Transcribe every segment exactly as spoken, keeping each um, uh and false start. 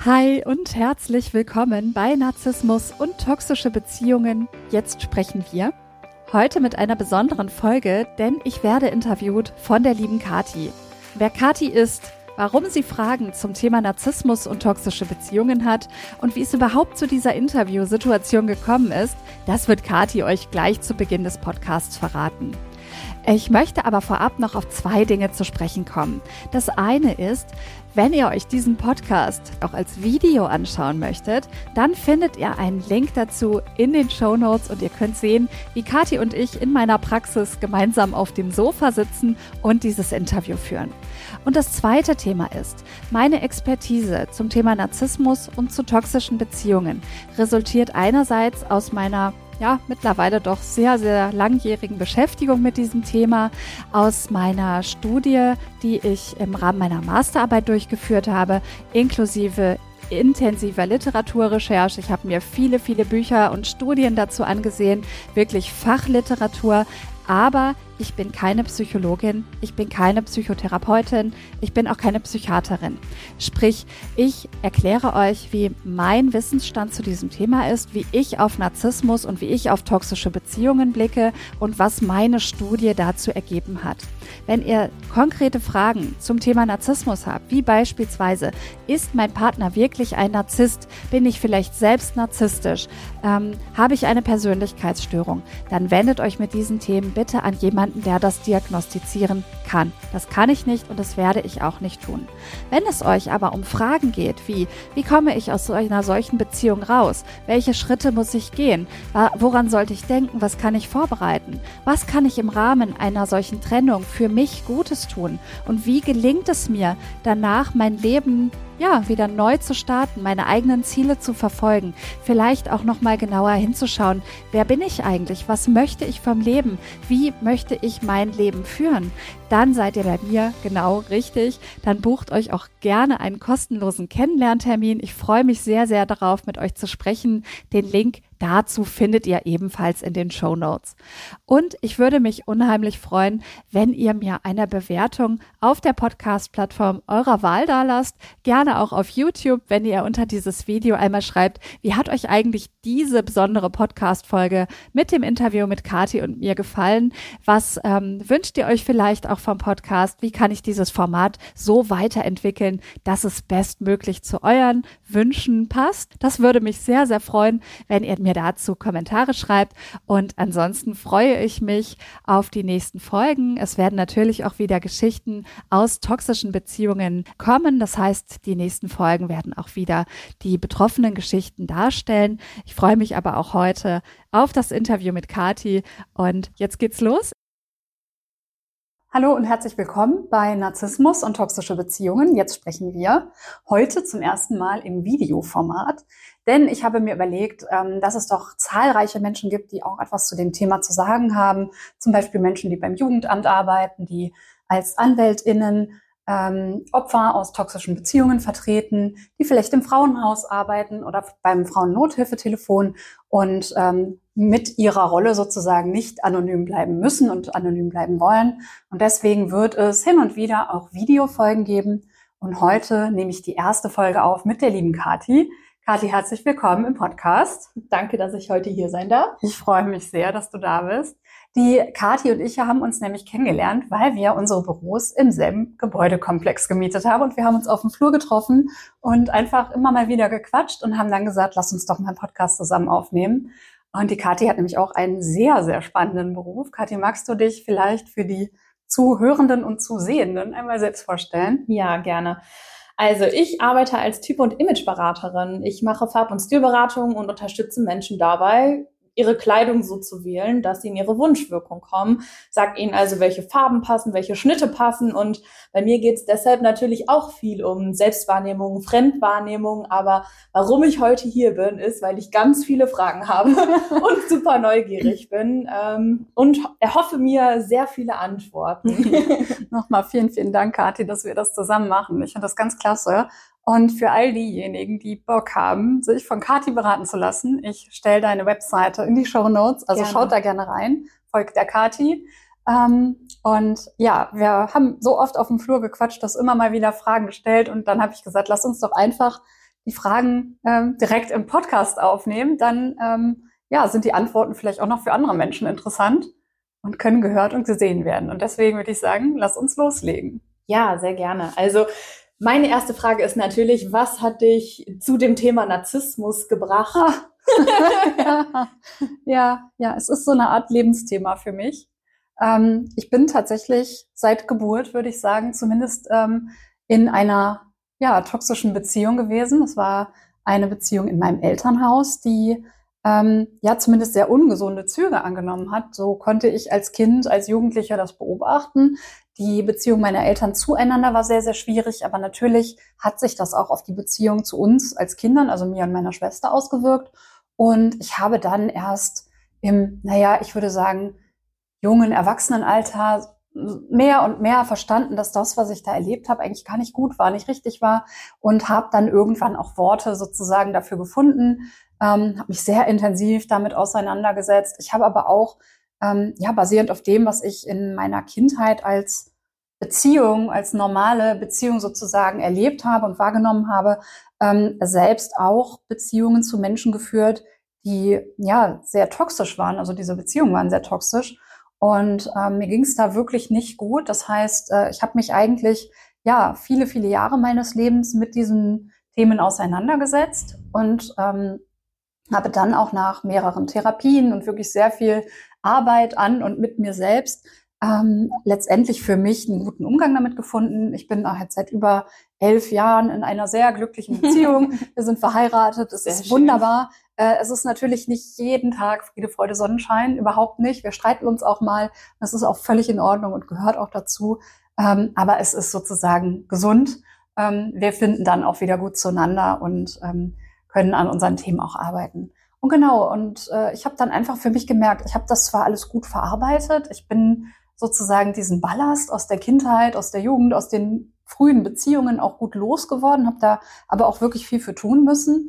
Hi und herzlich willkommen bei Narzissmus und toxische Beziehungen. Jetzt sprechen wir. Heute mit einer besonderen Folge, denn ich werde interviewt von der lieben Kathi. Wer Kathi ist, warum sie Fragen zum Thema Narzissmus und toxische Beziehungen hat und wie es überhaupt zu dieser Interviewsituation gekommen ist, das wird Kathi euch gleich zu Beginn des Podcasts verraten. Ich möchte aber vorab noch auf zwei Dinge zu sprechen kommen. Das eine ist, wenn ihr euch diesen Podcast auch als Video anschauen möchtet, dann findet ihr einen Link dazu in den Shownotes und ihr könnt sehen, wie Kathi und ich in meiner Praxis gemeinsam auf dem Sofa sitzen und dieses Interview führen. Und das zweite Thema ist, meine Expertise zum Thema Narzissmus und zu toxischen Beziehungen resultiert einerseits aus meiner ja, mittlerweile doch sehr, sehr langjährigen Beschäftigung mit diesem Thema, aus meiner Studie, die ich im Rahmen meiner Masterarbeit durchgeführt habe, inklusive intensiver Literaturrecherche. Ich habe mir viele, viele Bücher und Studien dazu angesehen, wirklich Fachliteratur, aber ich bin keine Psychologin, ich bin keine Psychotherapeutin, ich bin auch keine Psychiaterin. Sprich, ich erkläre euch, wie mein Wissensstand zu diesem Thema ist, wie ich auf Narzissmus und wie ich auf toxische Beziehungen blicke und was meine Studie dazu ergeben hat. Wenn ihr konkrete Fragen zum Thema Narzissmus habt, wie beispielsweise, ist mein Partner wirklich ein Narzisst? Bin ich vielleicht selbst narzisstisch? Ähm, habe ich eine Persönlichkeitsstörung? Dann wendet euch mit diesen Themen bitte an jemanden, der das diagnostizieren kann. Das kann ich nicht und das werde ich auch nicht tun. Wenn es euch aber um Fragen geht, wie, wie komme ich aus einer solchen Beziehung raus? Welche Schritte muss ich gehen? Woran sollte ich denken? Was kann ich vorbereiten? Was kann ich im Rahmen einer solchen Trennung für mich Gutes tun? Und wie gelingt es mir, danach mein Leben ja, wieder neu zu starten, meine eigenen Ziele zu verfolgen, vielleicht auch noch mal genauer hinzuschauen, wer bin ich eigentlich, was möchte ich vom Leben, wie möchte ich mein Leben führen, dann seid ihr bei mir genau richtig, dann bucht euch auch gerne einen kostenlosen Kennenlerntermin. Ich freue mich sehr, sehr darauf, mit euch zu sprechen. Den Link dazu findet ihr ebenfalls in den Shownotes. Und ich würde mich unheimlich freuen, wenn ihr mir eine Bewertung auf der Podcast-Plattform eurer Wahl dalasst. Gerne auch auf YouTube, wenn ihr unter dieses Video einmal schreibt, wie hat euch eigentlich diese besondere Podcast-Folge mit dem Interview mit Kathi und mir gefallen? Was ähm, wünscht ihr euch vielleicht auch vom Podcast? Wie kann ich dieses Format so weiterentwickeln, dass es bestmöglich zu euren Wünschen passt? Das würde mich sehr, sehr freuen, wenn ihr mir dazu Kommentare schreibt. Und ansonsten freue ich mich auf die nächsten Folgen. Es werden natürlich auch wieder Geschichten aus toxischen Beziehungen kommen. Das heißt, die nächsten Folgen werden auch wieder die betroffenen Geschichten darstellen. Ich freue mich aber auch heute auf das Interview mit Kathi. Und jetzt geht's los. Hallo und herzlich willkommen bei Narzissmus und toxische Beziehungen. Jetzt sprechen wir heute zum ersten Mal im Videoformat, denn ich habe mir überlegt, dass es doch zahlreiche Menschen gibt, die auch etwas zu dem Thema zu sagen haben. Zum Beispiel Menschen, die beim Jugendamt arbeiten, die als AnwältInnen ähm, Opfer aus toxischen Beziehungen vertreten, die vielleicht im Frauenhaus arbeiten oder beim Frauennothilfetelefon und ähm, mit ihrer Rolle sozusagen nicht anonym bleiben müssen und anonym bleiben wollen. Und deswegen wird es hin und wieder auch Videofolgen geben. Und heute nehme ich die erste Folge auf mit der lieben Kathi. Kathi, herzlich willkommen im Podcast. Danke, dass ich heute hier sein darf. Ich freue mich sehr, dass du da bist. Die Kathi und ich haben uns nämlich kennengelernt, weil wir unsere Büros im selben Gebäudekomplex gemietet haben. Und wir haben uns auf dem Flur getroffen und einfach immer mal wieder gequatscht und haben dann gesagt, lass uns doch mal einen Podcast zusammen aufnehmen. Und die Kathi hat nämlich auch einen sehr, sehr spannenden Beruf. Kathi, magst du dich vielleicht für die Zuhörenden und Zusehenden einmal selbst vorstellen? Ja, gerne. Also ich arbeite als Typ- und Imageberaterin. Ich mache Farb- und Stilberatung und unterstütze Menschen dabei, ihre Kleidung so zu wählen, dass sie in ihre Wunschwirkung kommen. Sag ihnen also, welche Farben passen, welche Schnitte passen. Und bei mir geht es deshalb natürlich auch viel um Selbstwahrnehmung, Fremdwahrnehmung. Aber warum ich heute hier bin, ist, weil ich ganz viele Fragen habe und super neugierig bin ähm, und erhoffe mir sehr viele Antworten. Nochmal vielen, vielen Dank, Kathi, dass wir das zusammen machen. Ich finde das ganz klasse. Und für all diejenigen, die Bock haben, sich von Kathi beraten zu lassen, ich stelle deine Webseite in die Shownotes, also gerne. Schaut da gerne rein, folgt der Kathi. Ähm, und ja, wir haben so oft auf dem Flur gequatscht, dass immer mal wieder Fragen gestellt und dann habe ich gesagt, lass uns doch einfach die Fragen ähm, direkt im Podcast aufnehmen, dann ähm, ja, sind die Antworten vielleicht auch noch für andere Menschen interessant und können gehört und gesehen werden. Und deswegen würde ich sagen, lass uns loslegen. Ja, sehr gerne. Also meine erste Frage ist natürlich, was hat dich zu dem Thema Narzissmus gebracht? Ah. ja, ja, ja, es ist so eine Art Lebensthema für mich. Ähm, ich bin tatsächlich seit Geburt, würde ich sagen, zumindest ähm, in einer ja, toxischen Beziehung gewesen. Es war eine Beziehung in meinem Elternhaus, die ähm, ja zumindest sehr ungesunde Züge angenommen hat. So konnte ich als Kind, als Jugendlicher das beobachten. Die Beziehung meiner Eltern zueinander war sehr, sehr schwierig, aber natürlich hat sich das auch auf die Beziehung zu uns als Kindern, also mir und meiner Schwester, ausgewirkt. Und ich habe dann erst im, naja, ich würde sagen, jungen Erwachsenenalter mehr und mehr verstanden, dass das, was ich da erlebt habe, eigentlich gar nicht gut war, nicht richtig war, und habe dann irgendwann auch Worte sozusagen dafür gefunden, ähm, habe mich sehr intensiv damit auseinandergesetzt. Ich habe aber auch, ähm, ja, basierend auf dem, was ich in meiner Kindheit als Beziehung, als normale Beziehung sozusagen erlebt habe und wahrgenommen habe, ähm, selbst auch Beziehungen zu Menschen geführt, die ja sehr toxisch waren. Also diese Beziehungen waren sehr toxisch. Und ähm, mir ging es da wirklich nicht gut. Das heißt, äh, ich habe mich eigentlich ja viele, viele Jahre meines Lebens mit diesen Themen auseinandergesetzt und ähm, habe dann auch nach mehreren Therapien und wirklich sehr viel Arbeit an und mit mir selbst ähm, letztendlich für mich einen guten Umgang damit gefunden. Ich bin auch jetzt seit über elf Jahren in einer sehr glücklichen Beziehung. Wir sind verheiratet. Es ist wunderbar. Äh, es ist natürlich nicht jeden Tag Friede, Freude, Sonnenschein. Überhaupt nicht. Wir streiten uns auch mal. Das ist auch völlig in Ordnung und gehört auch dazu. Ähm, aber es ist sozusagen gesund. Ähm, wir finden dann auch wieder gut zueinander und ähm, können an unseren Themen auch arbeiten. Und genau, und äh, ich habe dann einfach für mich gemerkt, ich habe das zwar alles gut verarbeitet. Ich bin sozusagen diesen Ballast aus der Kindheit, aus der Jugend, aus den frühen Beziehungen auch gut losgeworden, habe da aber auch wirklich viel für tun müssen.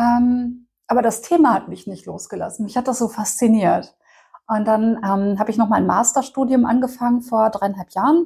Ähm, aber das Thema hat mich nicht losgelassen. Mich hat das so fasziniert. Und dann ähm, habe ich noch mal ein Masterstudium angefangen vor dreieinhalb Jahren,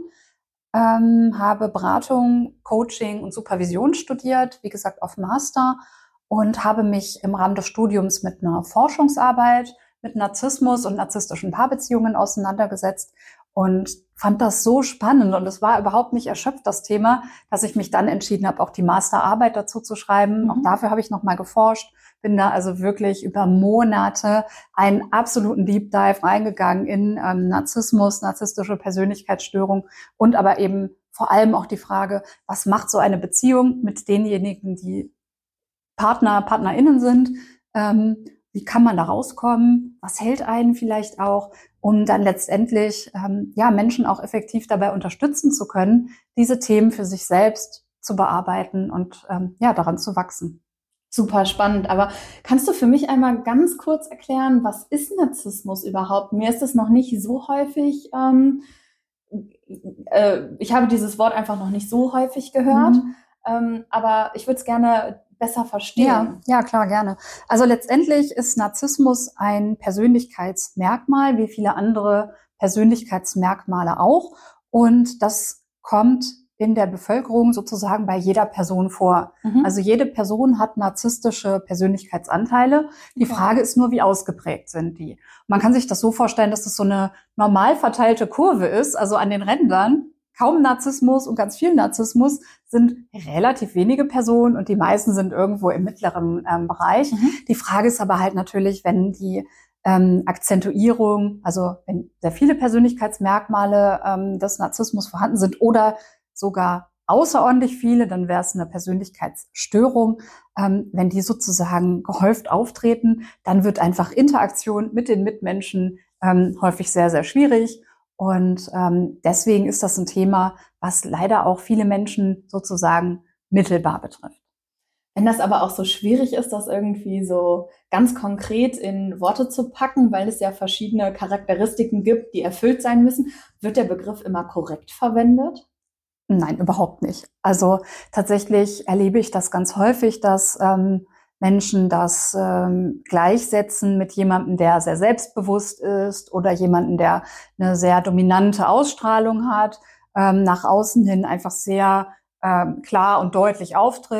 ähm, habe Beratung, Coaching und Supervision studiert, wie gesagt auf Master, und habe mich im Rahmen des Studiums mit einer Forschungsarbeit, mit Narzissmus und narzisstischen Paarbeziehungen auseinandergesetzt und fand das so spannend, und es war überhaupt nicht erschöpft, das Thema, dass ich mich dann entschieden habe, auch die Masterarbeit dazu zu schreiben. Mhm. Auch dafür habe ich nochmal geforscht, bin da also wirklich über Monate einen absoluten Deep Dive reingegangen in ähm, Narzissmus, narzisstische Persönlichkeitsstörung und aber eben vor allem auch die Frage, was macht so eine Beziehung mit denjenigen, die Partner, PartnerInnen sind, ähm, wie kann man da rauskommen? Was hält einen vielleicht auch, um dann letztendlich ähm, ja Menschen auch effektiv dabei unterstützen zu können, diese Themen für sich selbst zu bearbeiten und ähm, ja daran zu wachsen. Super spannend. Aber kannst du für mich einmal ganz kurz erklären, was ist Narzissmus überhaupt? Mir ist es noch nicht so häufig. Ähm, äh, ich habe dieses Wort einfach noch nicht so häufig gehört. Mhm. Ähm, aber ich würde es gerne besser verstehen. Ja, ja, klar, gerne. Also letztendlich ist Narzissmus ein Persönlichkeitsmerkmal, wie viele andere Persönlichkeitsmerkmale auch. Und das kommt in der Bevölkerung sozusagen bei jeder Person vor. Mhm. Also jede Person hat narzisstische Persönlichkeitsanteile. Die okay. Frage ist nur, wie ausgeprägt sind die? Man kann sich das so vorstellen, dass das so eine normal verteilte Kurve ist, also an den Rändern. Kaum Narzissmus und ganz viel Narzissmus sind relativ wenige Personen und die meisten sind irgendwo im mittleren ähm, Bereich. Mhm. Die Frage ist aber halt natürlich, wenn die ähm, Akzentuierung, also wenn sehr viele Persönlichkeitsmerkmale ähm, des Narzissmus vorhanden sind oder sogar außerordentlich viele, dann wäre es eine Persönlichkeitsstörung. Ähm, wenn die sozusagen gehäuft auftreten, dann wird einfach Interaktion mit den Mitmenschen ähm, häufig sehr, sehr schwierig. Und ähm, deswegen ist das ein Thema, was leider auch viele Menschen sozusagen mittelbar betrifft. Wenn das aber auch so schwierig ist, das irgendwie so ganz konkret in Worte zu packen, weil es ja verschiedene Charakteristiken gibt, die erfüllt sein müssen, wird der Begriff immer korrekt verwendet? Nein, überhaupt nicht. Also tatsächlich erlebe ich das ganz häufig, dass ähm, Menschen das ähm, gleichsetzen mit jemandem, der sehr selbstbewusst ist oder jemanden, der eine sehr dominante Ausstrahlung hat, ähm, nach außen hin einfach sehr ähm, klar und deutlich auftritt.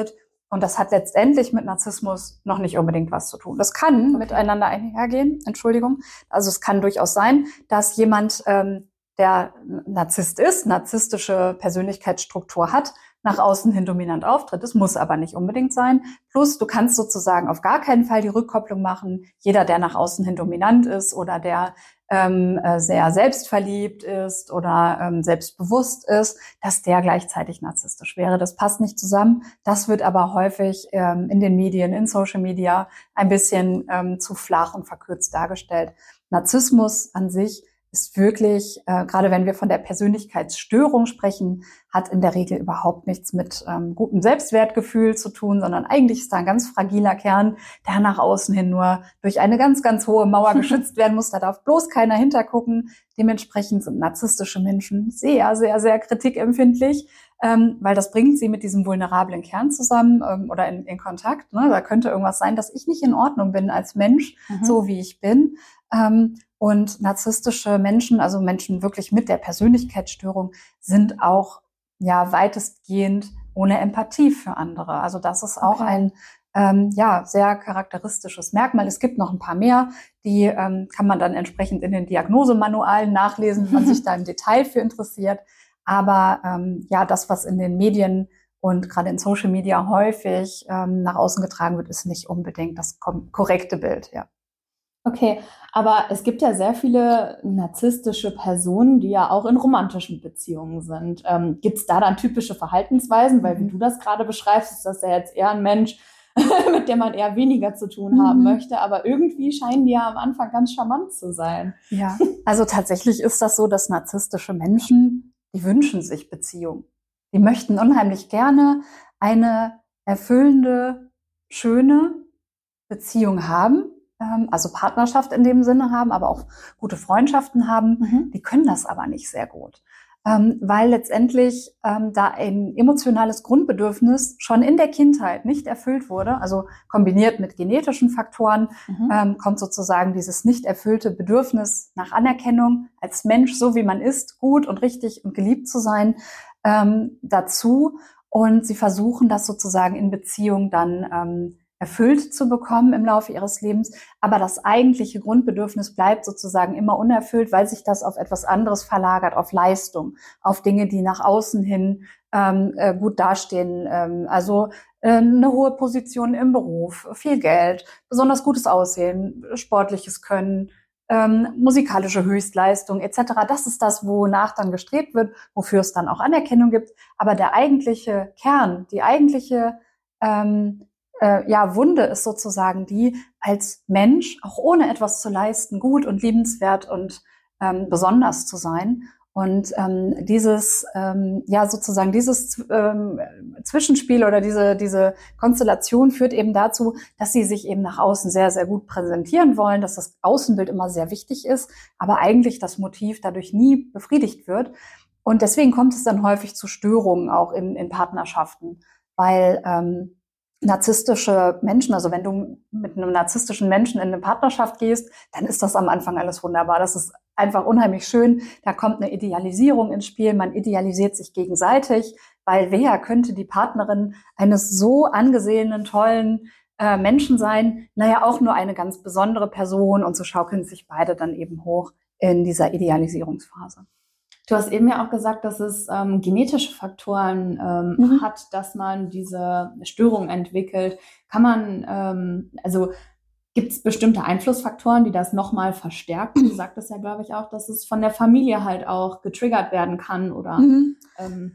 Und das hat letztendlich mit Narzissmus noch nicht unbedingt was zu tun. Das kann okay. miteinander einhergehen, Entschuldigung. Also es kann durchaus sein, dass jemand, ähm, der Narzisst ist, narzisstische Persönlichkeitsstruktur hat, nach außen hin dominant auftritt. Das muss aber nicht unbedingt sein. Plus, du kannst sozusagen auf gar keinen Fall die Rückkopplung machen. Jeder, der nach außen hin dominant ist oder der ähm, sehr selbstverliebt ist oder ähm, selbstbewusst ist, dass der gleichzeitig narzisstisch wäre. Das passt nicht zusammen. Das wird aber häufig ähm, in den Medien, in Social Media ein bisschen ähm, zu flach und verkürzt dargestellt. Narzissmus an sich ist wirklich, äh, gerade wenn wir von der Persönlichkeitsstörung sprechen, hat in der Regel überhaupt nichts mit ähm, gutem Selbstwertgefühl zu tun, sondern eigentlich ist da ein ganz fragiler Kern, der nach außen hin nur durch eine ganz, ganz hohe Mauer geschützt werden muss. Da darf bloß keiner hintergucken. Dementsprechend sind narzisstische Menschen sehr, sehr, sehr kritikempfindlich, ähm, weil das bringt sie mit diesem vulnerablen Kern zusammen ähm, oder in, in Kontakt. Ne? Da könnte irgendwas sein, dass ich nicht in Ordnung bin als Mensch, mhm. so wie ich bin. Ähm, Und narzisstische Menschen, also Menschen wirklich mit der Persönlichkeitsstörung, sind auch ja weitestgehend ohne Empathie für andere. Also das ist auch okay. ein ähm, ja sehr charakteristisches Merkmal. Es gibt noch ein paar mehr, die ähm, kann man dann entsprechend in den Diagnosemanualen nachlesen, wenn man sich da im Detail für interessiert. Aber ähm, ja, das, was in den Medien und gerade in Social Media häufig ähm, nach außen getragen wird, ist nicht unbedingt das korrekte Bild, ja. Okay, aber es gibt ja sehr viele narzisstische Personen, die ja auch in romantischen Beziehungen sind. Ähm, gibt es da dann typische Verhaltensweisen? Weil wie du das gerade beschreibst, ist das ja jetzt eher ein Mensch, mit dem man eher weniger zu tun mhm. haben möchte. Aber irgendwie scheinen die ja am Anfang ganz charmant zu sein. Ja, also tatsächlich ist das so, dass narzisstische Menschen, die wünschen sich Beziehung. Die möchten unheimlich gerne eine erfüllende, schöne Beziehung haben. Also Partnerschaft in dem Sinne haben, aber auch gute Freundschaften haben, mhm. die können das aber nicht sehr gut. Ähm, weil letztendlich ähm, da ein emotionales Grundbedürfnis schon in der Kindheit nicht erfüllt wurde, also kombiniert mit genetischen Faktoren, mhm. ähm, kommt sozusagen dieses nicht erfüllte Bedürfnis nach Anerkennung als Mensch, so wie man ist, gut und richtig und geliebt zu sein, ähm, dazu. Und sie versuchen das sozusagen in Beziehung dann ähm, erfüllt zu bekommen im Laufe ihres Lebens. Aber das eigentliche Grundbedürfnis bleibt sozusagen immer unerfüllt, weil sich das auf etwas anderes verlagert, auf Leistung, auf Dinge, die nach außen hin ähm, äh, gut dastehen. Ähm, also äh, eine hohe Position im Beruf, viel Geld, besonders gutes Aussehen, sportliches Können, ähm, musikalische Höchstleistung et cetera. Das ist das, wonach dann gestrebt wird, wofür es dann auch Anerkennung gibt. Aber der eigentliche Kern, die eigentliche ähm, Äh, ja, Wunde ist sozusagen die, als Mensch, auch ohne etwas zu leisten, gut und liebenswert und ähm, besonders zu sein. Und ähm, dieses, ähm, ja, sozusagen dieses ähm, Zwischenspiel oder diese diese Konstellation führt eben dazu, dass sie sich eben nach außen sehr, sehr gut präsentieren wollen, dass das Außenbild immer sehr wichtig ist, aber eigentlich das Motiv dadurch nie befriedigt wird. Und deswegen kommt es dann häufig zu Störungen auch in, in Partnerschaften, weil ähm, narzisstische Menschen, also wenn du mit einem narzisstischen Menschen in eine Partnerschaft gehst, dann ist das am Anfang alles wunderbar. Das ist einfach unheimlich schön. Da kommt eine Idealisierung ins Spiel. Man idealisiert sich gegenseitig, weil wer könnte die Partnerin eines so angesehenen, tollen äh, Menschen sein? Naja, auch nur eine ganz besondere Person. Und so schaukeln sich beide dann eben hoch in dieser Idealisierungsphase. Du hast eben ja auch gesagt, dass es ähm, genetische Faktoren ähm, mhm. hat, dass man diese Störung entwickelt. Kann man, ähm, also gibt es bestimmte Einflussfaktoren, die das nochmal verstärken? Du sagtest ja, glaube ich, auch, dass es von der Familie halt auch getriggert werden kann, oder? Mhm. Ähm.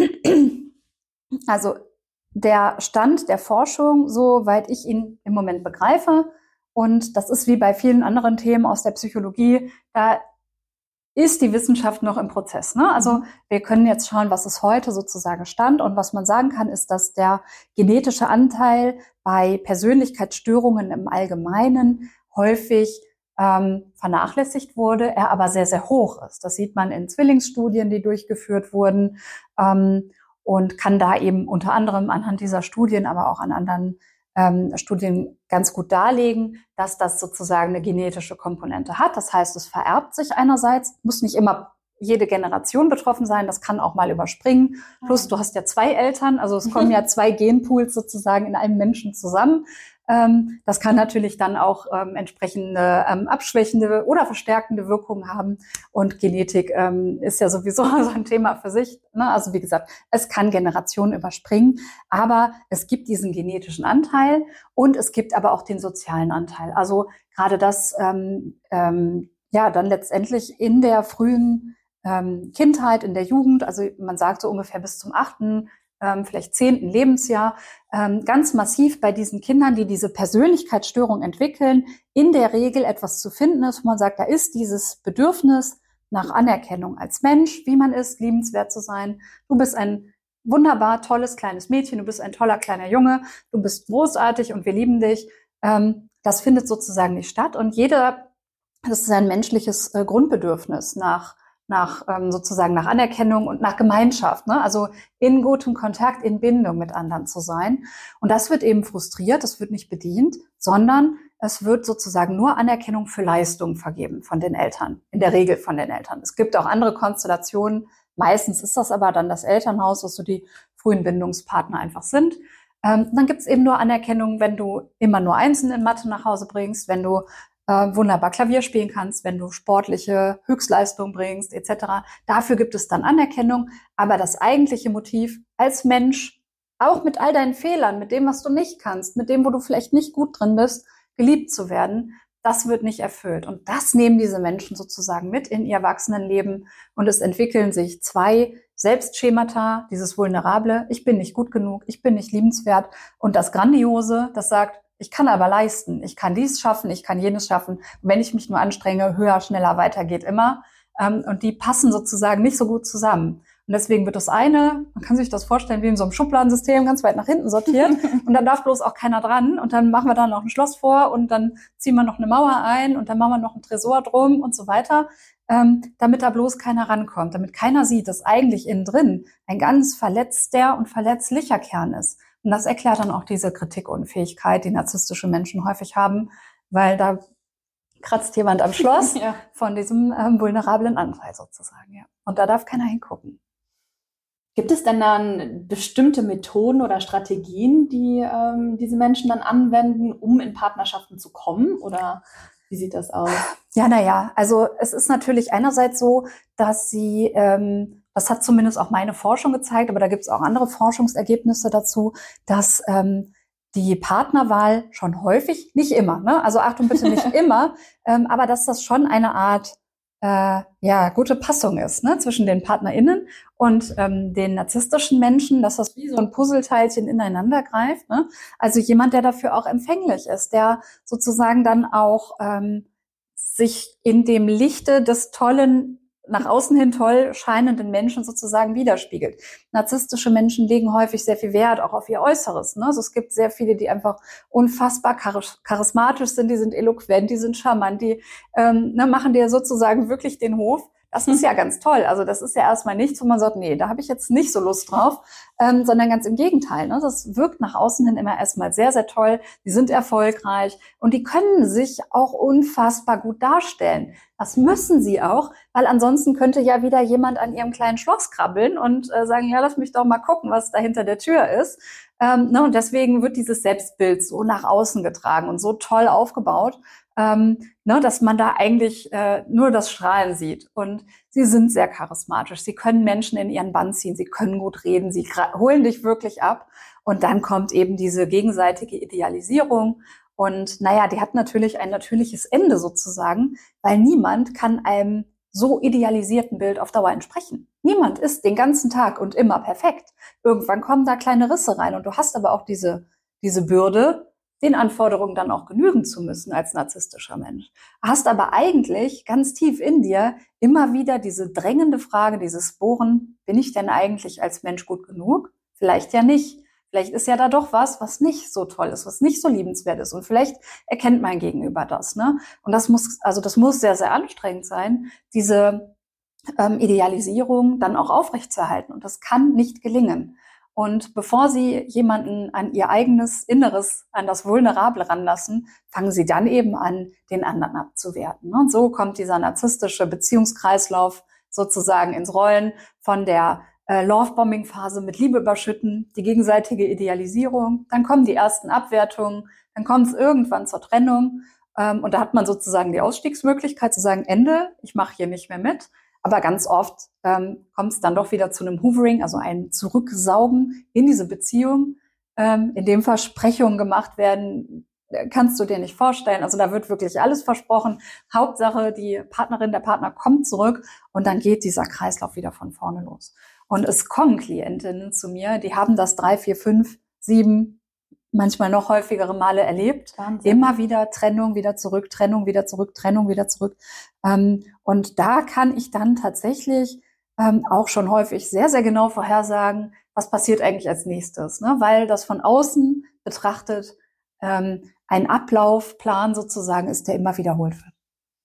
Also der Stand der Forschung, soweit ich ihn im Moment begreife, und das ist wie bei vielen anderen Themen aus der Psychologie, da ist die Wissenschaft noch im Prozess, ne? Also wir können jetzt schauen, was ist heute sozusagen Stand, und was man sagen kann, ist, dass der genetische Anteil bei Persönlichkeitsstörungen im Allgemeinen häufig ähm, vernachlässigt wurde, er aber sehr, sehr hoch ist. Das sieht man in Zwillingsstudien, die durchgeführt wurden, ähm, und kann da eben unter anderem anhand dieser Studien, aber auch an anderen Ähm, Studien ganz gut darlegen, dass das sozusagen eine genetische Komponente hat. Das heißt, es vererbt sich einerseits, muss nicht immer jede Generation betroffen sein, das kann auch mal überspringen. Plus du hast ja zwei Eltern, also es kommen ja zwei Genpools sozusagen in einem Menschen zusammen. Ähm, das kann natürlich dann auch ähm, entsprechende ähm, abschwächende oder verstärkende Wirkungen haben. Und Genetik ähm, ist ja sowieso so ein Thema für sich, ne? Also wie gesagt, es kann Generationen überspringen, aber es gibt diesen genetischen Anteil und es gibt aber auch den sozialen Anteil. Also gerade das, ähm, ähm, ja, dann letztendlich in der frühen ähm, Kindheit, in der Jugend, also man sagt so ungefähr bis zum achten, ähm, vielleicht zehnten Lebensjahr, ähm, ganz massiv bei diesen Kindern, die diese Persönlichkeitsstörung entwickeln, in der Regel etwas zu finden ist, wo man sagt, da ist dieses Bedürfnis nach Anerkennung als Mensch, wie man ist, liebenswert zu sein. Du bist ein wunderbar tolles kleines Mädchen, du bist ein toller kleiner Junge, du bist großartig und wir lieben dich. Ähm, das findet sozusagen nicht statt und jeder, das ist ein menschliches äh, Grundbedürfnis nach nach ähm, sozusagen nach Anerkennung und nach Gemeinschaft, ne? Also in gutem Kontakt, in Bindung mit anderen zu sein. Und das wird eben frustriert, das wird nicht bedient, sondern es wird sozusagen nur Anerkennung für Leistung vergeben von den Eltern, in der Regel von den Eltern. Es gibt auch andere Konstellationen, meistens ist das aber dann das Elternhaus, was so die frühen Bindungspartner einfach sind. Ähm, dann gibt es eben nur Anerkennung, wenn du immer nur Einsen in Mathe nach Hause bringst, wenn du Äh, wunderbar Klavier spielen kannst, wenn du sportliche Höchstleistung bringst, et cetera. Dafür gibt es dann Anerkennung. Aber das eigentliche Motiv als Mensch, auch mit all deinen Fehlern, mit dem, was du nicht kannst, mit dem, wo du vielleicht nicht gut drin bist, geliebt zu werden, das wird nicht erfüllt. Und das nehmen diese Menschen sozusagen mit in ihr Erwachsenenleben. Und es entwickeln sich zwei Selbstschemata, dieses Vulnerable, ich bin nicht gut genug, ich bin nicht liebenswert. Und das Grandiose, das sagt, ich kann aber leisten, ich kann dies schaffen, ich kann jenes schaffen. Und wenn ich mich nur anstrenge, höher, schneller, weiter geht immer. Und die passen sozusagen nicht so gut zusammen. Und deswegen wird das eine, man kann sich das vorstellen wie in so einem Schubladensystem, ganz weit nach hinten sortiert. Und dann darf bloß auch keiner dran. Und dann machen wir da noch ein Schloss vor und dann ziehen wir noch eine Mauer ein und dann machen wir noch einen Tresor drum und so weiter, damit da bloß keiner rankommt, damit keiner sieht, dass eigentlich innen drin ein ganz verletzter und verletzlicher Kern ist. Und das erklärt dann auch diese Kritikunfähigkeit, die narzisstische Menschen häufig haben, weil da kratzt jemand am Schloss ja. von diesem ähm, vulnerablen Anteil sozusagen. Ja. Und da darf keiner hingucken. Gibt es denn dann bestimmte Methoden oder Strategien, die ähm, diese Menschen dann anwenden, um in Partnerschaften zu kommen? Oder wie sieht das aus? Ja, na ja, also es ist natürlich einerseits so, dass sie ähm, das hat zumindest auch meine Forschung gezeigt, aber da gibt es auch andere Forschungsergebnisse dazu, dass ähm, die Partnerwahl schon häufig, nicht immer, ne? Also Achtung bitte nicht immer, ähm, aber dass das schon eine Art äh, ja gute Passung ist, ne? Zwischen den PartnerInnen und ähm, den narzisstischen Menschen, dass das wie so ein Puzzleteilchen ineinander greift, ne? Also jemand, der dafür auch empfänglich ist, der sozusagen dann auch ähm, sich in dem Lichte des tollen, nach außen hin toll scheinenden Menschen sozusagen widerspiegelt. Narzisstische Menschen legen häufig sehr viel Wert auch auf ihr Äußeres, ne? Also es gibt sehr viele, die einfach unfassbar charismatisch sind, die sind eloquent, die sind charmant, die ähm, ne, machen dir sozusagen wirklich den Hof. Das ist ja ganz toll. Also das ist ja erstmal nichts, wo man sagt, nee, da habe ich jetzt nicht so Lust drauf, ähm, sondern ganz im Gegenteil. Ne? Das wirkt nach außen hin immer erstmal sehr, sehr toll. Die sind erfolgreich und die können sich auch unfassbar gut darstellen. Das müssen sie auch, weil ansonsten könnte ja wieder jemand an ihrem kleinen Schloss krabbeln und äh, sagen, ja, lass mich doch mal gucken, was da hinter der Tür ist. Ähm, ne? Und deswegen wird dieses Selbstbild so nach außen getragen und so toll aufgebaut, Ähm, ne, dass man da eigentlich äh, nur das Strahlen sieht. Und sie sind sehr charismatisch. Sie können Menschen in ihren Bann ziehen. Sie können gut reden. Sie holen dich wirklich ab. Und dann kommt eben diese gegenseitige Idealisierung. Und naja, die hat natürlich ein natürliches Ende sozusagen, weil niemand kann einem so idealisierten Bild auf Dauer entsprechen. Niemand ist den ganzen Tag und immer perfekt. Irgendwann kommen da kleine Risse rein. Und du hast aber auch diese, diese Bürde, den Anforderungen dann auch genügen zu müssen als narzisstischer Mensch. Hast aber eigentlich ganz tief in dir immer wieder diese drängende Frage, dieses Bohren, bin ich denn eigentlich als Mensch gut genug? Vielleicht ja nicht. Vielleicht ist ja da doch was, was nicht so toll ist, was nicht so liebenswert ist. Und vielleicht erkennt mein Gegenüber das, ne? Und das muss, also das muss sehr, sehr anstrengend sein, diese ähm, Idealisierung dann auch aufrechtzuerhalten. Und das kann nicht gelingen. Und bevor Sie jemanden an ihr eigenes Inneres, an das Vulnerable ranlassen, fangen Sie dann eben an, den anderen abzuwerten. Und so kommt dieser narzisstische Beziehungskreislauf sozusagen ins Rollen von der äh, Love-Bombing-Phase mit Liebe überschütten, die gegenseitige Idealisierung, dann kommen die ersten Abwertungen, dann kommt es irgendwann zur Trennung ähm, und da hat man sozusagen die Ausstiegsmöglichkeit zu sagen, Ende, ich mache hier nicht mehr mit. Aber ganz oft ähm, kommt es dann doch wieder zu einem Hoovering, also ein Zurücksaugen in diese Beziehung, ähm, in dem Versprechungen gemacht werden, kannst du dir nicht vorstellen. Also da wird wirklich alles versprochen. Hauptsache, die Partnerin, der Partner kommt zurück und dann geht dieser Kreislauf wieder von vorne los. Und es kommen Klientinnen zu mir, die haben das drei, vier, fünf, sieben, manchmal noch häufigere Male erlebt. Wahnsinn. Immer wieder Trennung, wieder zurück, Trennung, wieder zurück, Trennung, wieder zurück. Ähm, und da kann ich dann tatsächlich ähm, auch schon häufig sehr, sehr genau vorhersagen, was passiert eigentlich als nächstes, ne? Weil das von außen betrachtet ähm, ein Ablaufplan sozusagen ist, der immer wiederholt wird.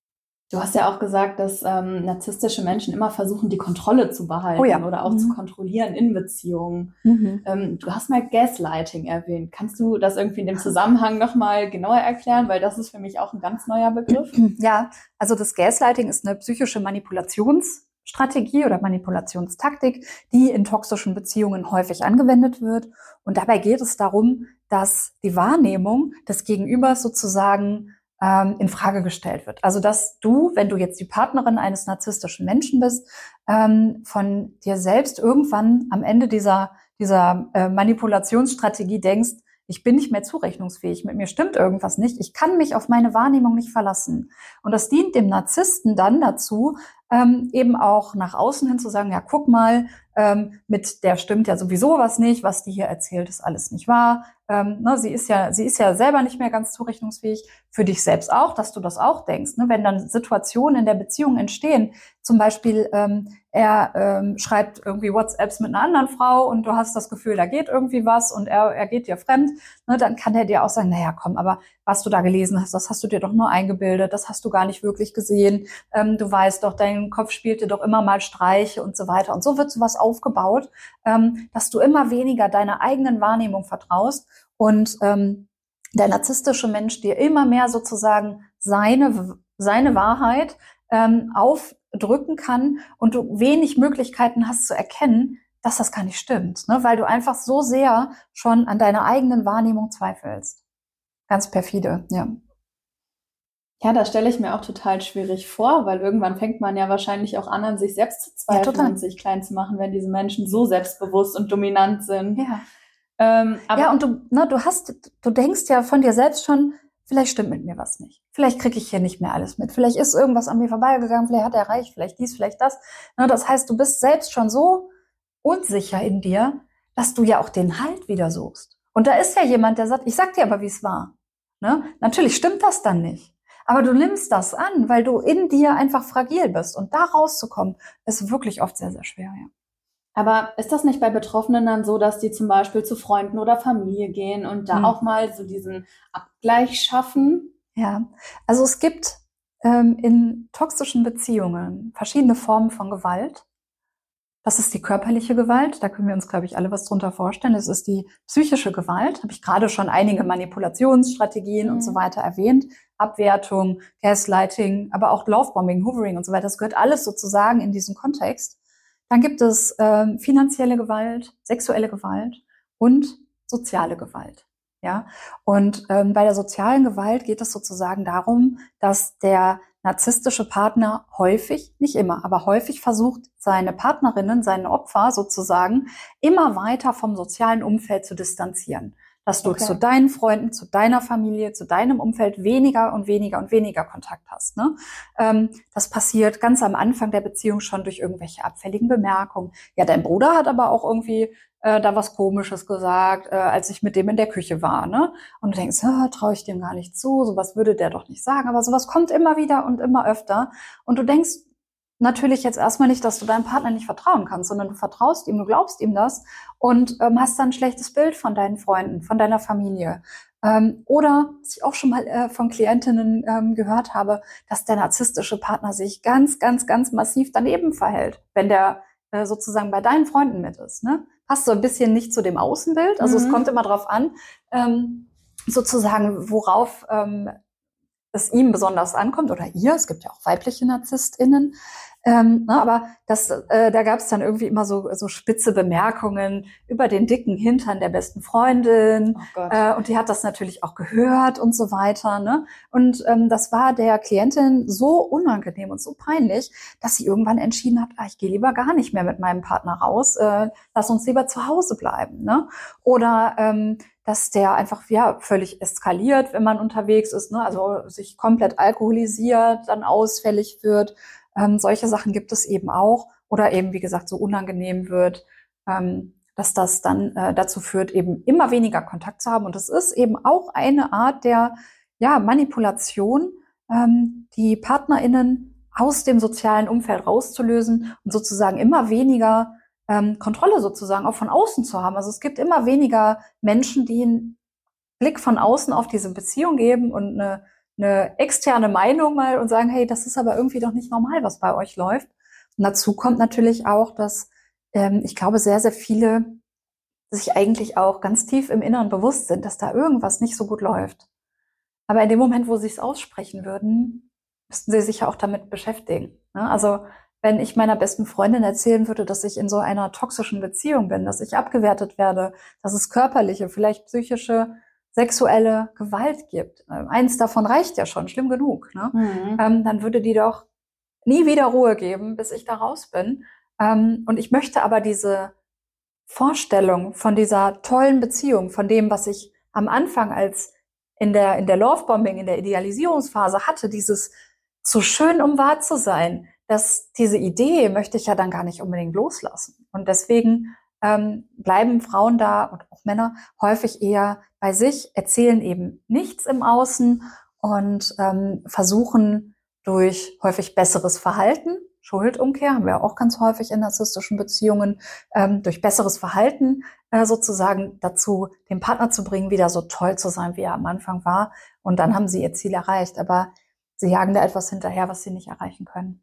Du hast ja auch gesagt, dass ähm, narzisstische Menschen immer versuchen, die Kontrolle zu behalten oh ja. oder auch mhm. zu kontrollieren in Beziehungen. Mhm. Ähm, du hast mal Gaslighting erwähnt. Kannst du das irgendwie in dem Zusammenhang nochmal genauer erklären? Weil das ist für mich auch ein ganz neuer Begriff. Ja, also das Gaslighting ist eine psychische Manipulationsstrategie oder Manipulationstaktik, die in toxischen Beziehungen häufig angewendet wird. Und dabei geht es darum, dass die Wahrnehmung des Gegenübers sozusagen in Frage gestellt wird. Also dass du, wenn du jetzt die Partnerin eines narzisstischen Menschen bist, ähm, von dir selbst irgendwann am Ende dieser dieser äh, Manipulationsstrategie denkst, ich bin nicht mehr zurechnungsfähig, mit mir stimmt irgendwas nicht, ich kann mich auf meine Wahrnehmung nicht verlassen. Und das dient dem Narzissten dann dazu, ähm, eben auch nach außen hin zu sagen, ja, guck mal, ähm, mit der stimmt ja sowieso was nicht, was die hier erzählt, ist alles nicht wahr. Ähm, ne, sie ist ja, sie ist ja selber nicht mehr ganz zurechnungsfähig, für dich selbst auch, dass du das auch denkst. Ne? Wenn dann Situationen in der Beziehung entstehen, zum Beispiel ähm, er ähm, schreibt irgendwie WhatsApps mit einer anderen Frau und du hast das Gefühl, da geht irgendwie was und er, er geht dir fremd, ne? Dann kann er dir auch sagen, naja, komm, aber was du da gelesen hast, das hast du dir doch nur eingebildet, das hast du gar nicht wirklich gesehen, ähm, du weißt doch, dein Kopf spielt dir doch immer mal Streiche und so weiter. Und so wird sowas aufgebaut, ähm, dass du immer weniger deiner eigenen Wahrnehmung vertraust und ähm, der narzisstische Mensch dir immer mehr sozusagen seine, seine Wahrheit ähm, aufdrücken kann und du wenig Möglichkeiten hast zu erkennen, dass das gar nicht stimmt, ne? Weil du einfach so sehr schon an deiner eigenen Wahrnehmung zweifelst. Ganz perfide, ja. Ja, das stelle ich mir auch total schwierig vor, weil irgendwann fängt man ja wahrscheinlich auch an, an sich selbst zu zweifeln ja, und sich klein zu machen, wenn diese Menschen so selbstbewusst und dominant sind. Ja. Ähm, aber ja, und du, ne, du hast, du denkst ja von dir selbst schon, vielleicht stimmt mit mir was nicht. Vielleicht kriege ich hier nicht mehr alles mit. Vielleicht ist irgendwas an mir vorbeigegangen, vielleicht hat er recht, vielleicht dies, vielleicht das. Ne, das heißt, du bist selbst schon so unsicher in dir, dass du ja auch den Halt wieder suchst. Und da ist ja jemand, der sagt, ich sag dir aber, wie es war. Ne? Natürlich stimmt das dann nicht. Aber du nimmst das an, weil du in dir einfach fragil bist. Und da rauszukommen, ist wirklich oft sehr, sehr schwer, ja. Aber ist das nicht bei Betroffenen dann so, dass die zum Beispiel zu Freunden oder Familie gehen und da mhm. auch mal so diesen Abgleich schaffen? Ja, also es gibt ähm, in toxischen Beziehungen verschiedene Formen von Gewalt. Das ist die körperliche Gewalt, da können wir uns, glaube ich, alle was drunter vorstellen. Das ist die psychische Gewalt, habe ich gerade schon einige Manipulationsstrategien mhm. und so weiter erwähnt. Abwertung, Gaslighting, aber auch Lovebombing, Hoovering und so weiter. Das gehört alles sozusagen in diesen Kontext. Dann gibt es ähm, finanzielle Gewalt, sexuelle Gewalt und soziale Gewalt. Ja, und ähm, bei der sozialen Gewalt geht es sozusagen darum, dass der narzisstische Partner häufig, nicht immer, aber häufig versucht, seine Partnerinnen, seine Opfer sozusagen immer weiter vom sozialen Umfeld zu distanzieren. Dass du okay. zu deinen Freunden, zu deiner Familie, zu deinem Umfeld weniger und weniger und weniger Kontakt hast. Ne? Ähm, das passiert ganz am Anfang der Beziehung schon durch irgendwelche abfälligen Bemerkungen. Ja, dein Bruder hat aber auch irgendwie äh, da was Komisches gesagt, äh, als ich mit dem in der Küche war. Ne? Und du denkst, traue ich dem gar nicht zu, sowas würde der doch nicht sagen. Aber sowas kommt immer wieder und immer öfter. Und du denkst natürlich jetzt erstmal nicht, dass du deinem Partner nicht vertrauen kannst, sondern du vertraust ihm, du glaubst ihm das und ähm, hast dann ein schlechtes Bild von deinen Freunden, von deiner Familie. Ähm, oder, was ich auch schon mal äh, von Klientinnen ähm, gehört habe, dass der narzisstische Partner sich ganz, ganz, ganz massiv daneben verhält, wenn der äh, sozusagen bei deinen Freunden mit ist. Ne? Passt so ein bisschen nicht zu dem Außenbild, also mhm. es kommt immer drauf an, ähm, sozusagen, worauf ähm, es ihm besonders ankommt oder ihr. Es gibt ja auch weibliche NarzisstInnen. Ähm, ne, aber das, äh, da gab es dann irgendwie immer so, so spitze Bemerkungen über den dicken Hintern der besten Freundin. Oh Gott. Äh, und die hat das natürlich auch gehört und so weiter. Ne? Und ähm, das war der Klientin so unangenehm und so peinlich, dass sie irgendwann entschieden hat, ah, ich gehe lieber gar nicht mehr mit meinem Partner raus, äh, lass uns lieber zu Hause bleiben. Ne? Oder ähm, dass der einfach ja völlig eskaliert, wenn man unterwegs ist, ne? Also sich komplett alkoholisiert, dann ausfällig wird. Ähm, solche Sachen gibt es eben auch. Oder eben, wie gesagt, so unangenehm wird, ähm, dass das dann äh, dazu führt, eben immer weniger Kontakt zu haben. Und das ist eben auch eine Art der ja, Manipulation, ähm, die PartnerInnen aus dem sozialen Umfeld rauszulösen und sozusagen immer weniger ähm, Kontrolle sozusagen auch von außen zu haben. Also es gibt immer weniger Menschen, die einen Blick von außen auf diese Beziehung geben und eine, eine externe Meinung mal und sagen, hey, das ist aber irgendwie doch nicht normal, was bei euch läuft. Und dazu kommt natürlich auch, dass ähm, ich glaube, sehr, sehr viele sich eigentlich auch ganz tief im Inneren bewusst sind, dass da irgendwas nicht so gut läuft. Aber in dem Moment, wo sie es aussprechen würden, müssten sie sich ja auch damit beschäftigen. Ne? Also wenn ich meiner besten Freundin erzählen würde, dass ich in so einer toxischen Beziehung bin, dass ich abgewertet werde, dass es körperliche, vielleicht psychische, sexuelle Gewalt gibt. Eins davon reicht ja schon, schlimm genug. Ne? Mhm. Ähm, dann würde die doch nie wieder Ruhe geben, bis ich da raus bin. Ähm, und ich möchte aber diese Vorstellung von dieser tollen Beziehung, von dem, was ich am Anfang als in der, in der Lovebombing, in der Idealisierungsphase hatte, dieses so schön, um wahr zu sein, dass diese Idee möchte ich ja dann gar nicht unbedingt loslassen. Und deswegen ähm, bleiben Frauen da und auch Männer häufig eher bei sich, erzählen eben nichts im Außen und ähm, versuchen durch häufig besseres Verhalten, Schuldumkehr haben wir auch ganz häufig in narzisstischen Beziehungen, ähm, durch besseres Verhalten äh, sozusagen dazu, den Partner zu bringen, wieder so toll zu sein, wie er am Anfang war. Und dann haben sie ihr Ziel erreicht. Aber sie jagen da etwas hinterher, was sie nicht erreichen können.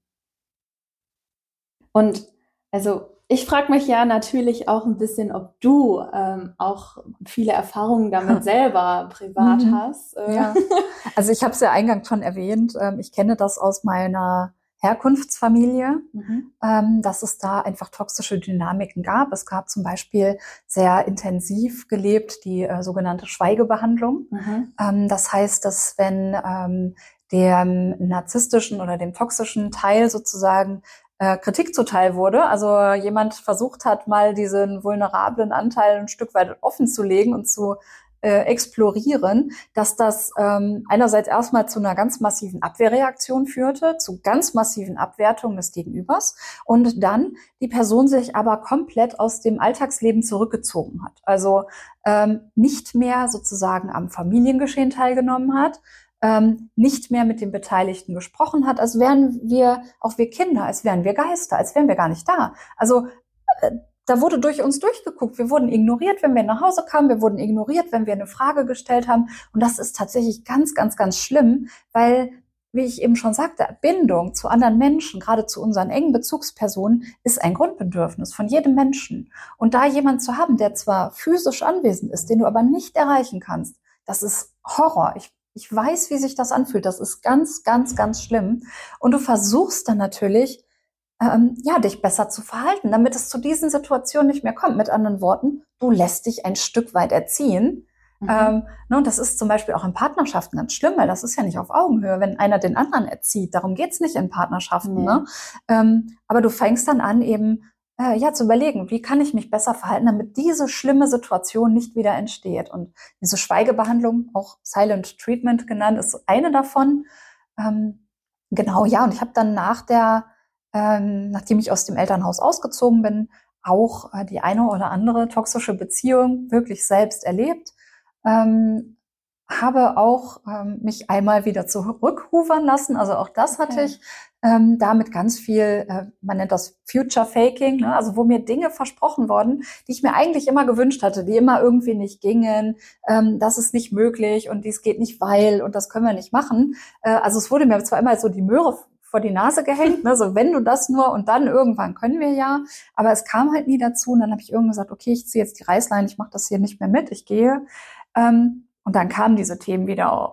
Und also ich frage mich ja natürlich auch ein bisschen, ob du ähm, auch viele Erfahrungen damit selber privat mhm. hast. Äh. Ja. Also ich habe es ja eingangs schon erwähnt, ähm, ich kenne das aus meiner Herkunftsfamilie, mhm. ähm, dass es da einfach toxische Dynamiken gab. Es gab zum Beispiel sehr intensiv gelebt die äh, sogenannte Schweigebehandlung. Mhm. Ähm, das heißt, dass wenn ähm, dem narzisstischen oder dem toxischen Teil sozusagen äh, Kritik zuteil wurde, also jemand versucht hat, mal diesen vulnerablen Anteil ein Stück weit offen zu legen und zu äh, explorieren, dass das ähm, einerseits erstmal zu einer ganz massiven Abwehrreaktion führte, zu ganz massiven Abwertungen des Gegenübers und dann die Person sich aber komplett aus dem Alltagsleben zurückgezogen hat. Also ähm, nicht mehr sozusagen am Familiengeschehen teilgenommen hat, ähm, nicht mehr mit den Beteiligten gesprochen hat, als wären wir, auch wir Kinder, als wären wir Geister, als wären wir gar nicht da. Also äh, da wurde durch uns durchgeguckt. Wir wurden ignoriert, wenn wir nach Hause kamen. Wir wurden ignoriert, wenn wir eine Frage gestellt haben. Und das ist tatsächlich ganz, ganz, ganz schlimm, weil, wie ich eben schon sagte, Bindung zu anderen Menschen, gerade zu unseren engen Bezugspersonen, ist ein Grundbedürfnis von jedem Menschen. Und da jemand zu haben, der zwar physisch anwesend ist, den du aber nicht erreichen kannst, das ist Horror. Ich, ich weiß, wie sich das anfühlt. Das ist ganz, ganz, ganz schlimm. Und du versuchst dann natürlich, Ähm, ja, dich besser zu verhalten, damit es zu diesen Situationen nicht mehr kommt. Mit anderen Worten, du lässt dich ein Stück weit erziehen. Mhm. Ähm, ne, und das ist zum Beispiel auch in Partnerschaften ganz schlimm, weil das ist ja nicht auf Augenhöhe, wenn einer den anderen erzieht. Darum geht's nicht in Partnerschaften. Mhm. Ne? Ähm, aber du fängst dann an, eben äh, ja zu überlegen, wie kann ich mich besser verhalten, damit diese schlimme Situation nicht wieder entsteht. Und diese Schweigebehandlung, auch Silent Treatment genannt, ist eine davon. Ähm, genau, ja, und ich habe dann nach der Ähm, nachdem ich aus dem Elternhaus ausgezogen bin, auch äh, die eine oder andere toxische Beziehung wirklich selbst erlebt. Ähm, habe auch ähm, mich einmal wieder zurückrufern lassen. Also auch das hatte okay. ich ähm, damit ganz viel, äh, man nennt das Future Faking, ne? Also wo mir Dinge versprochen wurden, die ich mir eigentlich immer gewünscht hatte, die immer irgendwie nicht gingen. Ähm, das ist nicht möglich und dies geht nicht, weil und das können wir nicht machen. Äh, also es wurde mir zwar immer so die Möhre vor die Nase gehängt, ne? So wenn du das nur und dann irgendwann können wir ja, aber es kam halt nie dazu und dann habe ich irgendwann gesagt, okay, ich ziehe jetzt die Reißleine, ich mache das hier nicht mehr mit, ich gehe ähm, und dann kamen diese Themen wieder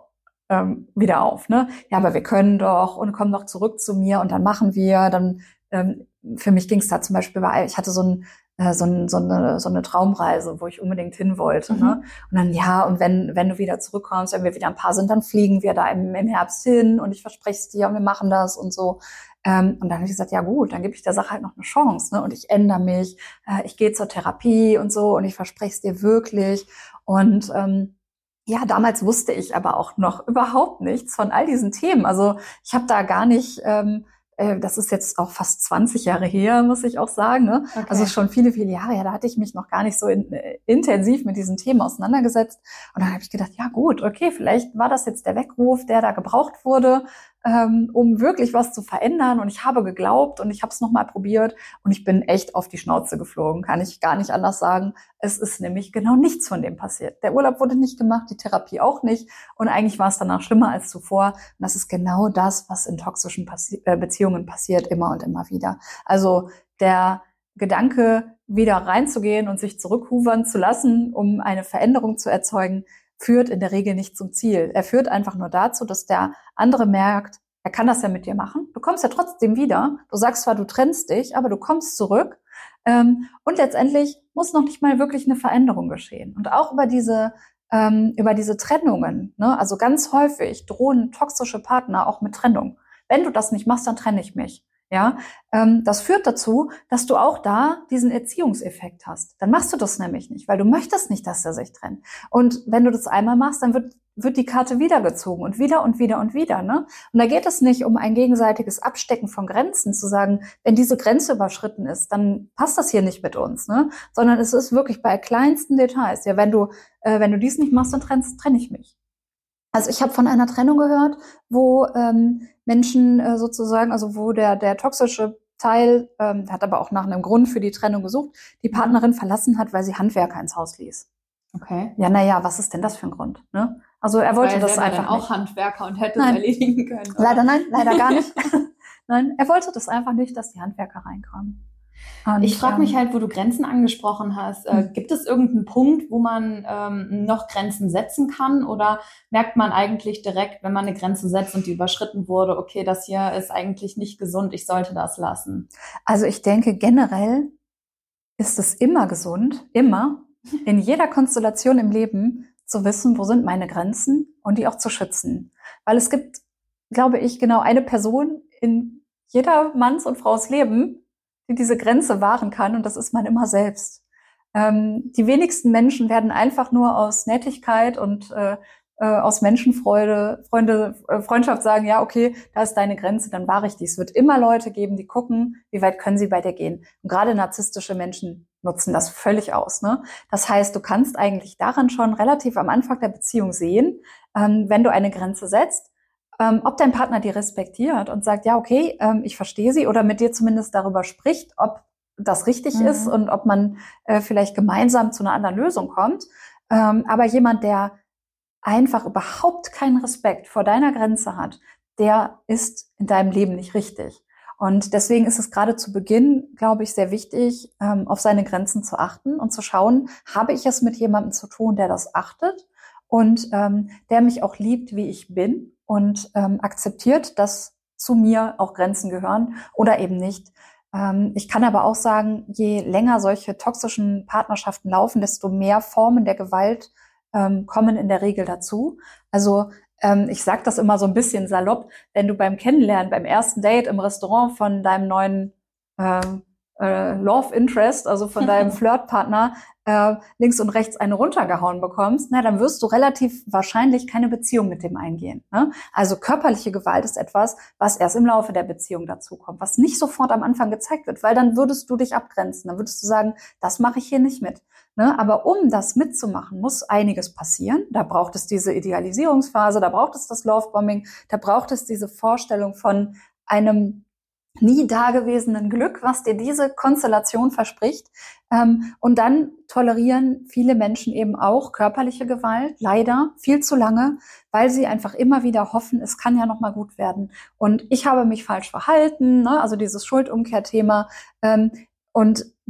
ähm, wieder auf, ne? Ja, aber wir können doch und kommen doch zurück zu mir und dann machen wir. Dann ähm, für mich ging es da zum Beispiel bei, ich hatte so ein äh, so, ein, so, eine, so eine Traumreise, wo ich unbedingt hin wollte, mhm. ne? Und dann ja, und wenn wenn du wieder zurückkommst, wenn wir wieder ein paar sind, dann fliegen wir da im, im Herbst hin und ich verspreche es dir und wir machen das und so. Ähm, und dann habe ich gesagt, ja gut, dann gebe ich der Sache halt noch eine Chance, ne? Und ich ändere mich, äh, ich gehe zur Therapie und so und ich verspreche es dir wirklich. Und ähm, ja, damals wusste ich aber auch noch überhaupt nichts von all diesen Themen. Also ich habe da gar nicht, ähm, äh, das ist jetzt auch fast zwanzig Jahre her, muss ich auch sagen, ne? Okay. Also schon viele, viele Jahre her, da hatte ich mich noch gar nicht so in, äh, intensiv mit diesen Themen auseinandergesetzt. Und dann habe ich gedacht, ja gut, okay, vielleicht war das jetzt der Weckruf, der da gebraucht wurde, ähm, um wirklich was zu verändern. Und ich habe geglaubt und ich habe es nochmal probiert und ich bin echt auf die Schnauze geflogen, kann ich gar nicht anders sagen. Es ist nämlich genau nichts von dem passiert. Der Urlaub wurde nicht gemacht, die Therapie auch nicht. Und eigentlich war es danach schlimmer als zuvor. Und das ist genau das, was in toxischen Passi- äh, Beziehungen passiert, immer und immer wieder. Also der Gedanke, wieder reinzugehen und sich zurückhuvern zu lassen, um eine Veränderung zu erzeugen, führt in der Regel nicht zum Ziel. Er führt einfach nur dazu, dass der andere merkt, er kann das ja mit dir machen. Du kommst ja trotzdem wieder. Du sagst zwar, du trennst dich, aber du kommst zurück. Ähm, und letztendlich muss noch nicht mal wirklich eine Veränderung geschehen. Und auch über diese ähm, über diese Trennungen, ne? Also ganz häufig drohen toxische Partner auch mit Trennung. Wenn du das nicht machst, dann trenne ich mich. Ja, ähm, das führt dazu, dass du auch da diesen Erziehungseffekt hast. Dann machst du das nämlich nicht, weil du möchtest nicht, dass er sich trennt. Und wenn du das einmal machst, dann wird wird die Karte wieder gezogen und wieder und wieder und wieder, ne? Und da geht es nicht um ein gegenseitiges Abstecken von Grenzen, zu sagen, wenn diese Grenze überschritten ist, dann passt das hier nicht mit uns, ne? Sondern es ist wirklich bei kleinsten Details. Ja, wenn du äh, wenn du dies nicht machst, dann trennst, trenne ich mich. Also ich habe von einer Trennung gehört, wo ähm, Menschen äh, sozusagen, also wo der der toxische Teil, ähm, hat aber auch nach einem Grund für die Trennung gesucht, die Partnerin verlassen hat, weil sie Handwerker ins Haus ließ. Okay. Ja, naja, was ist denn das für ein Grund? Ne? Also er wollte Weil das er einfach dann auch nicht. Handwerker und hätte Nein. es erledigen können. Oder? Leider nein, leider gar nicht. Nein, er wollte das einfach nicht, dass die Handwerker reinkommen. Und, ich frage ähm, mich halt, wo du Grenzen angesprochen hast. Äh, hm. gibt es irgendeinen Punkt, wo man ähm, noch Grenzen setzen kann? Oder merkt man eigentlich direkt, wenn man eine Grenze setzt und die überschritten wurde, okay, das hier ist eigentlich nicht gesund, ich sollte das lassen? Also ich denke, generell ist es immer gesund, immer, in jeder Konstellation im Leben zu wissen, wo sind meine Grenzen und die auch zu schützen. Weil es gibt, glaube ich, genau eine Person in jeder Manns und Frau's Leben, die diese Grenze wahren kann, und das ist man immer selbst. Ähm, die wenigsten Menschen werden einfach nur aus Nettigkeit und äh, äh, aus Menschenfreude, Freunde, äh, Freundschaft sagen, ja, okay, da ist deine Grenze, dann wahre ich die. Es wird immer Leute geben, die gucken, wie weit können sie bei dir gehen. Und gerade narzisstische Menschen nutzen das völlig aus, ne? Das heißt, du kannst eigentlich daran schon relativ am Anfang der Beziehung sehen, ähm, wenn du eine Grenze setzt, ähm, ob dein Partner die respektiert und sagt, ja, okay, ähm, ich verstehe sie, oder mit dir zumindest darüber spricht, ob das richtig mhm. ist und ob man äh, vielleicht gemeinsam zu einer anderen Lösung kommt. Ähm, aber jemand, der einfach überhaupt keinen Respekt vor deiner Grenze hat, der ist in deinem Leben nicht richtig. Und deswegen ist es gerade zu Beginn, glaube ich, sehr wichtig, ähm, auf seine Grenzen zu achten und zu schauen, habe ich es mit jemandem zu tun, der das achtet und ähm, der mich auch liebt, wie ich bin und ähm, akzeptiert, dass zu mir auch Grenzen gehören oder eben nicht. Ähm, ich kann aber auch sagen, je länger solche toxischen Partnerschaften laufen, desto mehr Formen der Gewalt ähm, kommen in der Regel dazu. Also ähm, ich sage das immer so ein bisschen salopp, wenn du beim Kennenlernen, beim ersten Date im Restaurant von deinem neuen ähm, äh, Love Interest, also von deinem Flirtpartner, äh, links und rechts eine runtergehauen bekommst, na, dann wirst du relativ wahrscheinlich keine Beziehung mit dem eingehen. Ne? Also körperliche Gewalt ist etwas, was erst im Laufe der Beziehung dazukommt, was nicht sofort am Anfang gezeigt wird, weil dann würdest du dich abgrenzen, dann würdest du sagen, das mache ich hier nicht mit. Ne? Aber um das mitzumachen, muss einiges passieren. Da braucht es diese Idealisierungsphase, da braucht es das Lovebombing, da braucht es diese Vorstellung von einem nie dagewesenen Glück, was dir diese Konstellation verspricht. Ähm, und dann tolerieren viele Menschen eben auch körperliche Gewalt, leider viel zu lange, weil sie einfach immer wieder hoffen, es kann ja noch mal gut werden. Und ich habe mich falsch verhalten, ne? Also dieses Schuldumkehrthema. Ähm, und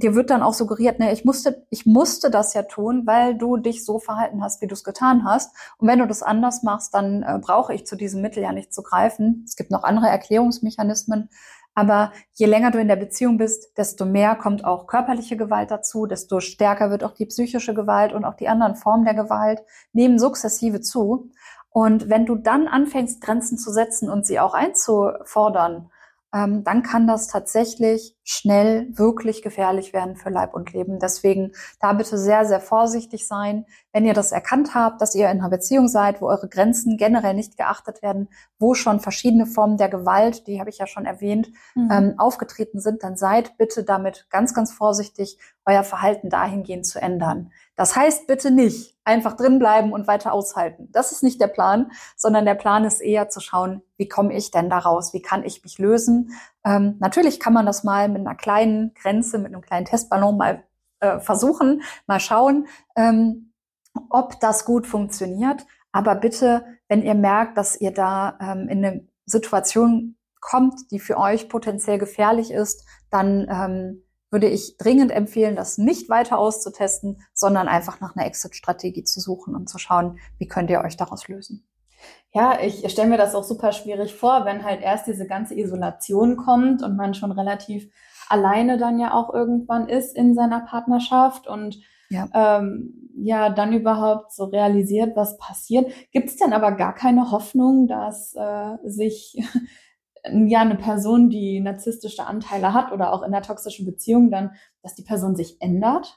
dir wird dann auch suggeriert, ne, ich musste, ich musste das ja tun, weil du dich so verhalten hast, wie du es getan hast. Und wenn du das anders machst, dann äh, brauche ich zu diesem Mittel ja nicht zu greifen. Es gibt noch andere Erklärungsmechanismen. Aber je länger du in der Beziehung bist, desto mehr kommt auch körperliche Gewalt dazu, desto stärker wird auch die psychische Gewalt und auch die anderen Formen der Gewalt nehmen sukzessive zu. Und wenn du dann anfängst, Grenzen zu setzen und sie auch einzufordern, ähm, dann kann das tatsächlich schnell wirklich gefährlich werden für Leib und Leben. Deswegen da bitte sehr, sehr vorsichtig sein. Wenn ihr das erkannt habt, dass ihr in einer Beziehung seid, wo eure Grenzen generell nicht geachtet werden, wo schon verschiedene Formen der Gewalt, die habe ich ja schon erwähnt, mhm. ähm, aufgetreten sind, dann seid bitte damit ganz, ganz vorsichtig, euer Verhalten dahingehend zu ändern. Das heißt bitte nicht einfach drin bleiben und weiter aushalten. Das ist nicht der Plan, sondern der Plan ist eher zu schauen, wie komme ich denn da raus? Wie kann ich mich lösen? Ähm, natürlich kann man das mal mit einer kleinen Grenze, mit einem kleinen Testballon mal äh, versuchen, mal schauen, ähm, ob das gut funktioniert. Aber bitte, wenn ihr merkt, dass ihr da ähm, in eine Situation kommt, die für euch potenziell gefährlich ist, dann ähm, würde ich dringend empfehlen, das nicht weiter auszutesten, sondern einfach nach einer Exit-Strategie zu suchen und zu schauen, wie könnt ihr euch daraus lösen. Ja, ich stelle mir das auch super schwierig vor, wenn halt erst diese ganze Isolation kommt und man schon relativ alleine dann ja auch irgendwann ist in seiner Partnerschaft und ja, ähm, ja dann überhaupt so realisiert, was passiert. Gibt es denn aber gar keine Hoffnung, dass äh, sich ja eine Person, die narzisstische Anteile hat oder auch in einer toxischen Beziehung dann, dass die Person sich ändert?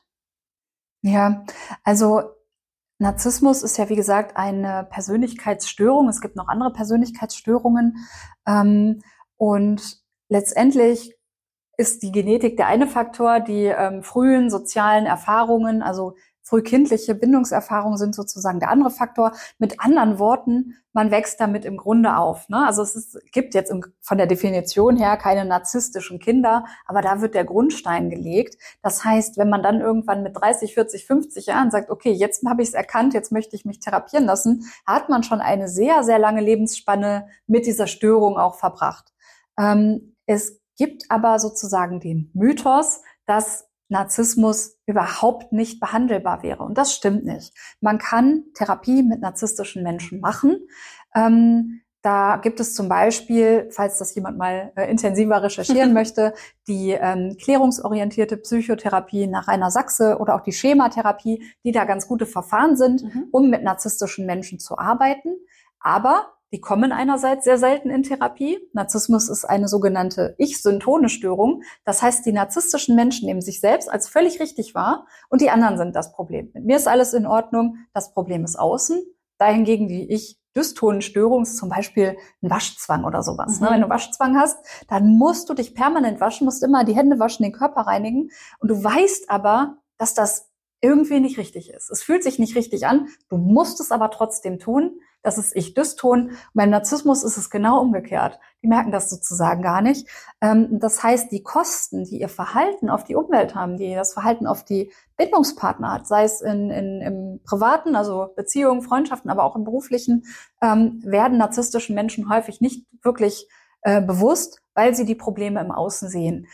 Ja, also Narzissmus ist ja, wie gesagt, eine Persönlichkeitsstörung. Es gibt noch andere Persönlichkeitsstörungen. Ähm, und letztendlich ist die Genetik der eine Faktor, die ähm, frühen sozialen Erfahrungen, also frühkindliche Bindungserfahrungen sind sozusagen der andere Faktor. Mit anderen Worten, man wächst damit im Grunde auf. Ne? Also es ist, gibt jetzt im, von der Definition her keine narzisstischen Kinder, aber da wird der Grundstein gelegt. Das heißt, wenn man dann irgendwann mit dreißig, vierzig, fünfzig Jahren sagt, okay, jetzt habe ich es erkannt, jetzt möchte ich mich therapieren lassen, hat man schon eine sehr, sehr lange Lebensspanne mit dieser Störung auch verbracht. Ähm, es gibt aber sozusagen den Mythos, dass Narzissmus überhaupt nicht behandelbar wäre. Und das stimmt nicht. Man kann Therapie mit narzisstischen Menschen machen. Ähm, da gibt es zum Beispiel, falls das jemand mal äh, intensiver recherchieren möchte, die ähm, klärungsorientierte Psychotherapie nach Rainer Sachse oder auch die Schematherapie, die da ganz gute Verfahren sind, mhm. um mit narzisstischen Menschen zu arbeiten. Aber die kommen einerseits sehr selten in Therapie. Narzissmus ist eine sogenannte Ich-Syntone-Störung. Das heißt, die narzisstischen Menschen nehmen sich selbst als völlig richtig wahr und die anderen sind das Problem. Mit mir ist alles in Ordnung, das Problem ist außen. Dahingegen die Ich-Dystonen-Störung ist zum Beispiel ein Waschzwang oder sowas. Mhm. Wenn du Waschzwang hast, dann musst du dich permanent waschen, musst immer die Hände waschen, den Körper reinigen und du weißt aber, dass das irgendwie nicht richtig ist. Es fühlt sich nicht richtig an, du musst es aber trotzdem tun. Das ist Ich-Dyston. Beim Narzissmus ist es genau umgekehrt. Die merken das sozusagen gar nicht. Das heißt, die Kosten, die ihr Verhalten auf die Umwelt haben, die das Verhalten auf die Bindungspartner hat, sei es in, in, im Privaten, also Beziehungen, Freundschaften, aber auch im Beruflichen, werden narzisstischen Menschen häufig nicht wirklich äh, bewusst, weil sie die Probleme im Außen sehen.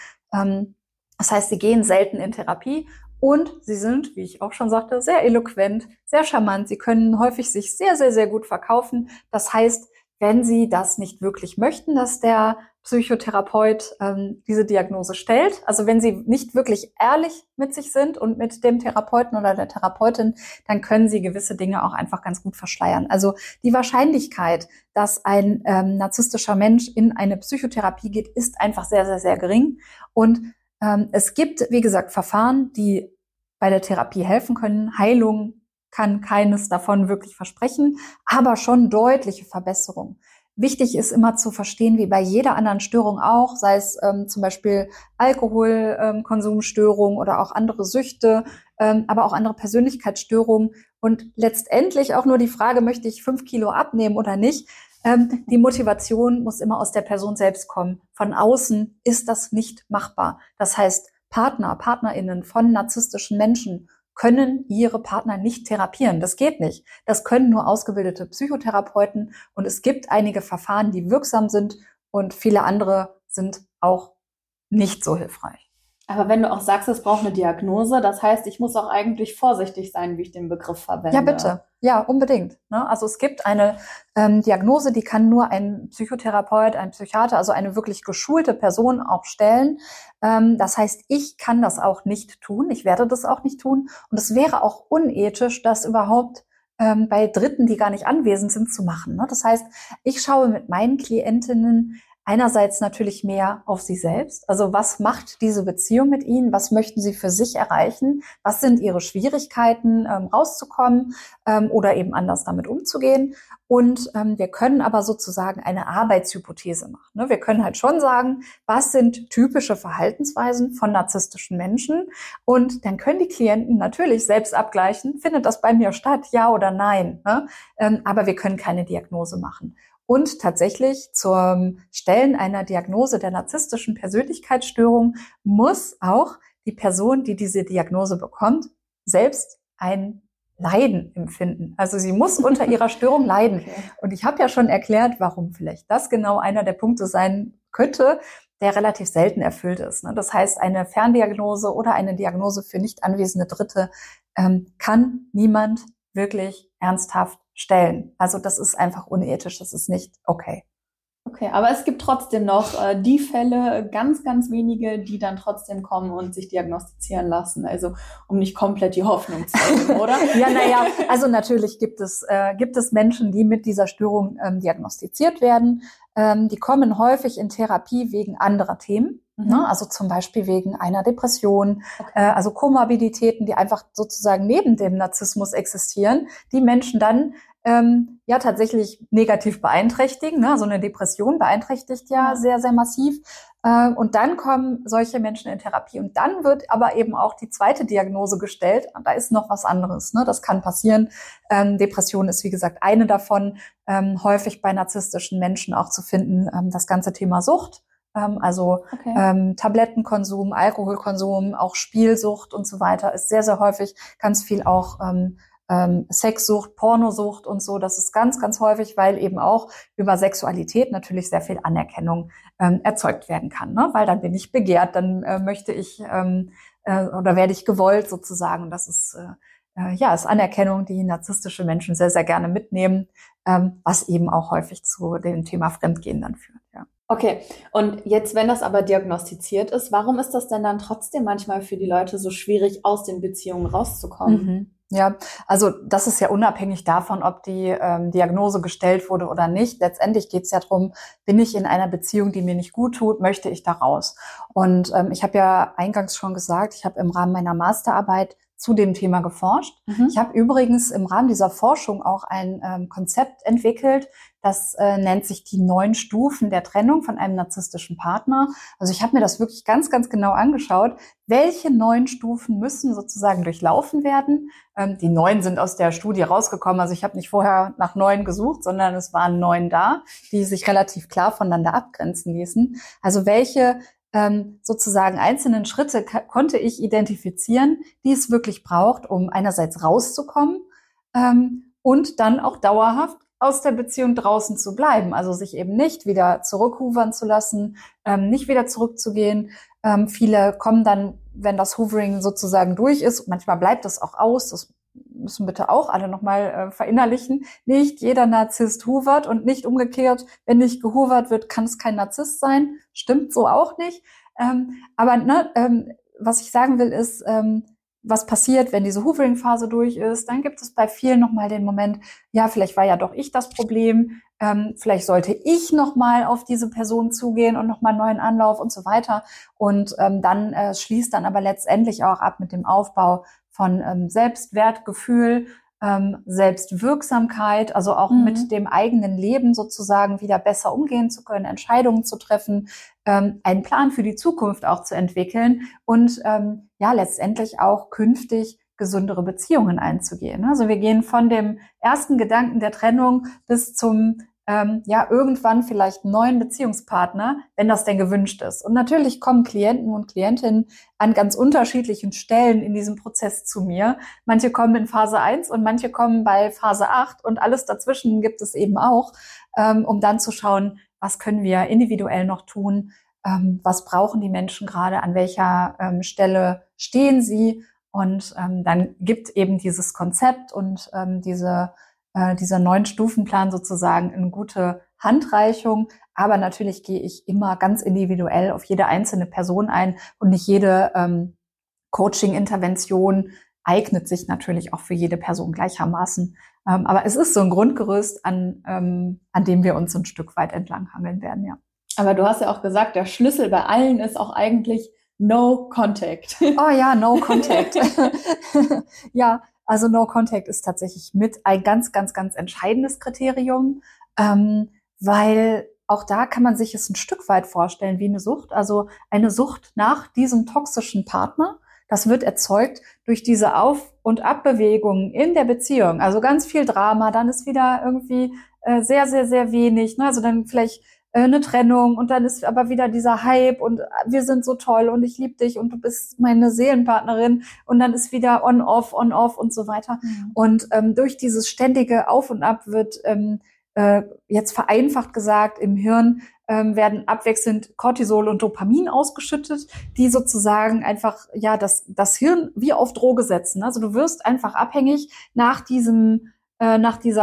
Das heißt, sie gehen selten in Therapie. Und sie sind, wie ich auch schon sagte, sehr eloquent, sehr charmant. Sie können häufig sich sehr, sehr, sehr gut verkaufen. Das heißt, wenn Sie das nicht wirklich möchten, dass der Psychotherapeut ähm, diese Diagnose stellt, also wenn Sie nicht wirklich ehrlich mit sich sind und mit dem Therapeuten oder der Therapeutin, dann können Sie gewisse Dinge auch einfach ganz gut verschleiern. Also die Wahrscheinlichkeit, dass ein ähm, narzisstischer Mensch in eine Psychotherapie geht, ist einfach sehr, sehr, sehr gering. Und es gibt, wie gesagt, Verfahren, die bei der Therapie helfen können. Heilung kann keines davon wirklich versprechen, aber schon deutliche Verbesserungen. Wichtig ist immer zu verstehen, wie bei jeder anderen Störung auch, sei es ähm, zum Beispiel Alkoholkonsumstörung ähm, oder auch andere Süchte, ähm, aber auch andere Persönlichkeitsstörungen und letztendlich auch nur die Frage, möchte ich fünf Kilo abnehmen oder nicht? Ähm, die Motivation muss immer aus der Person selbst kommen. Von außen ist das nicht machbar. Das heißt, Partner, PartnerInnen von narzisstischen Menschen können ihre Partner nicht therapieren. Das geht nicht. Das können nur ausgebildete Psychotherapeuten. Und es gibt einige Verfahren, die wirksam sind und viele andere sind auch nicht so hilfreich. Aber wenn du auch sagst, es braucht eine Diagnose, das heißt, ich muss auch eigentlich vorsichtig sein, wie ich den Begriff verwende. Ja, bitte. Ja, unbedingt. Ne? Also es gibt eine ähm, Diagnose, die kann nur ein Psychotherapeut, ein Psychiater, also eine wirklich geschulte Person auch stellen. Ähm, das heißt, ich kann das auch nicht tun. Ich werde das auch nicht tun. Und es wäre auch unethisch, das überhaupt ähm, bei Dritten, die gar nicht anwesend sind, zu machen. Ne? Das heißt, ich schaue mit meinen Klientinnen einerseits natürlich mehr auf sie selbst. Also was macht diese Beziehung mit ihnen? Was möchten sie für sich erreichen? Was sind ihre Schwierigkeiten, ähm, rauszukommen ähm, oder eben anders damit umzugehen? Und ähm, wir können aber sozusagen eine Arbeitshypothese machen. Ne? Wir können halt schon sagen, was sind typische Verhaltensweisen von narzisstischen Menschen? Und dann können die Klienten natürlich selbst abgleichen, findet das bei mir statt, ja oder nein? Ne? Ähm, aber wir können keine Diagnose machen. Und tatsächlich zum Stellen einer Diagnose der narzisstischen Persönlichkeitsstörung muss auch die Person, die diese Diagnose bekommt, selbst ein Leiden empfinden. Also sie muss unter ihrer Störung leiden. Okay. Und ich habe ja schon erklärt, warum vielleicht das genau einer der Punkte sein könnte, der relativ selten erfüllt ist. Das heißt, eine Ferndiagnose oder eine Diagnose für nicht anwesende Dritte ähm, kann niemand wirklich ernsthaft stellen. Also das ist einfach unethisch, das ist nicht okay. Okay, aber es gibt trotzdem noch äh, die Fälle, ganz, ganz wenige, die dann trotzdem kommen und sich diagnostizieren lassen. Also um nicht komplett die Hoffnung zu haben, oder? Ja, naja, also natürlich gibt es äh, gibt es Menschen, die mit dieser Störung ähm, diagnostiziert werden. Ähm, die kommen häufig in Therapie wegen anderer Themen. Mhm. Ne? Also zum Beispiel wegen einer Depression, Okay. äh, also Komorbiditäten, die einfach sozusagen neben dem Narzissmus existieren, die Menschen dann ähm, ja tatsächlich negativ beeinträchtigen. Ne? So eine Depression beeinträchtigt ja, Ja. sehr, sehr massiv. Äh, und dann kommen solche Menschen in Therapie. Und dann wird aber eben auch die zweite Diagnose gestellt. Und da ist noch was anderes. Ne? Das kann passieren. Ähm, Depression ist, wie gesagt, eine davon. Ähm, häufig bei narzisstischen Menschen auch zu finden, ähm, das ganze Thema Sucht. Ähm, also Okay. ähm, Tablettenkonsum, Alkoholkonsum, auch Spielsucht und so weiter ist sehr, sehr häufig. Ganz viel auch ähm, ähm, Sexsucht, Pornosucht und so. Das ist ganz, ganz häufig, weil eben auch über Sexualität natürlich sehr viel Anerkennung ähm, erzeugt werden kann. Ne? Weil dann bin ich begehrt, dann äh, möchte ich ähm, äh, oder werde ich gewollt sozusagen. Und das ist äh, äh, ja ist Anerkennung, die narzisstische Menschen sehr, sehr gerne mitnehmen, ähm, was eben auch häufig zu dem Thema Fremdgehen dann führt. Ja. Okay, und jetzt, wenn das aber diagnostiziert ist, warum ist das denn dann trotzdem manchmal für die Leute so schwierig, aus den Beziehungen rauszukommen? Mhm. Ja, also das ist ja unabhängig davon, ob die ähm, Diagnose gestellt wurde oder nicht. Letztendlich geht es ja darum, bin ich in einer Beziehung, die mir nicht gut tut, möchte ich da raus? Und ähm, ich habe ja eingangs schon gesagt, ich habe im Rahmen meiner Masterarbeit zu dem Thema geforscht. Mhm. Ich habe übrigens im Rahmen dieser Forschung auch ein ähm, Konzept entwickelt, das äh, nennt sich die neun Stufen der Trennung von einem narzisstischen Partner. Also ich habe mir das wirklich ganz, ganz genau angeschaut, welche neun Stufen müssen sozusagen durchlaufen werden. Ähm, die neun sind aus der Studie rausgekommen, also ich habe nicht vorher nach neun gesucht, sondern es waren neun da, die sich relativ klar voneinander abgrenzen ließen. Also welche ähm, sozusagen einzelnen Schritte k- konnte ich identifizieren, die es wirklich braucht, um einerseits rauszukommen ähm, und dann auch dauerhaft aus der Beziehung draußen zu bleiben, also sich eben nicht wieder zurückhoovern zu lassen, ähm, nicht wieder zurückzugehen. Ähm, viele kommen dann, wenn das Hoovering sozusagen durch ist, manchmal bleibt das auch aus, das müssen bitte auch alle nochmal äh, verinnerlichen, nicht jeder Narzisst hoovert und nicht umgekehrt, wenn nicht gehoovert wird, kann es kein Narzisst sein, stimmt so auch nicht. Ähm, aber ne, ähm, was ich sagen will ist, ähm, was passiert, wenn diese Hoovering-Phase durch ist, dann gibt es bei vielen nochmal den Moment, ja, vielleicht war ja doch ich das Problem, ähm, vielleicht sollte ich nochmal auf diese Person zugehen und nochmal einen neuen Anlauf und so weiter. Und ähm, dann äh, schließt dann aber letztendlich auch ab mit dem Aufbau von ähm, Selbstwertgefühl, ähm, Selbstwirksamkeit, also auch Mhm. mit dem eigenen Leben sozusagen wieder besser umgehen zu können, Entscheidungen zu treffen, ähm, einen Plan für die Zukunft auch zu entwickeln und ähm, ja letztendlich auch künftig gesündere Beziehungen einzugehen. Also wir gehen von dem ersten Gedanken der Trennung bis zum ähm, ja irgendwann vielleicht neuen Beziehungspartner, wenn das denn gewünscht ist. Und natürlich kommen Klienten und Klientinnen an ganz unterschiedlichen Stellen in diesem Prozess zu mir. Manche kommen in Phase eins und manche kommen bei Phase acht und alles dazwischen gibt es eben auch, ähm, um dann zu schauen, was können wir individuell noch tun, ähm, was brauchen die Menschen gerade, an welcher ähm, Stelle stehen sie. Und ähm, dann gibt eben dieses Konzept und ähm, diese, äh, dieser neuen Stufenplan sozusagen eine gute Handreichung. Aber natürlich gehe ich immer ganz individuell auf jede einzelne Person ein und nicht jede ähm, Coaching-Intervention eignet sich natürlich auch für jede Person gleichermaßen. Ähm, aber es ist so ein Grundgerüst, an, ähm, an dem wir uns ein Stück weit entlanghangeln werden, ja. Aber du hast ja auch gesagt, der Schlüssel bei allen ist auch eigentlich No Contact. Oh ja, No Contact. Ja, also No Contact ist tatsächlich mit ein ganz, ganz, ganz entscheidendes Kriterium, ähm, weil auch da kann man sich es ein Stück weit vorstellen wie eine Sucht. Also eine Sucht nach diesem toxischen Partner. Das wird erzeugt durch diese Auf- und Abbewegungen in der Beziehung. Also ganz viel Drama, dann ist wieder irgendwie äh, sehr, sehr, sehr wenig. Ne? Also dann vielleicht äh, eine Trennung und dann ist aber wieder dieser Hype und wir sind so toll und ich liebe dich und du bist meine Seelenpartnerin und dann ist wieder on-off, on-off und so weiter. Mhm. Und ähm, durch dieses ständige Auf und Ab wird ähm, äh, jetzt vereinfacht gesagt im Hirn ähm, werden abwechselnd Cortisol und Dopamin ausgeschüttet, die sozusagen einfach ja das das Hirn wie auf Droge setzen. Also du wirst einfach abhängig nach diesem äh, nach dieser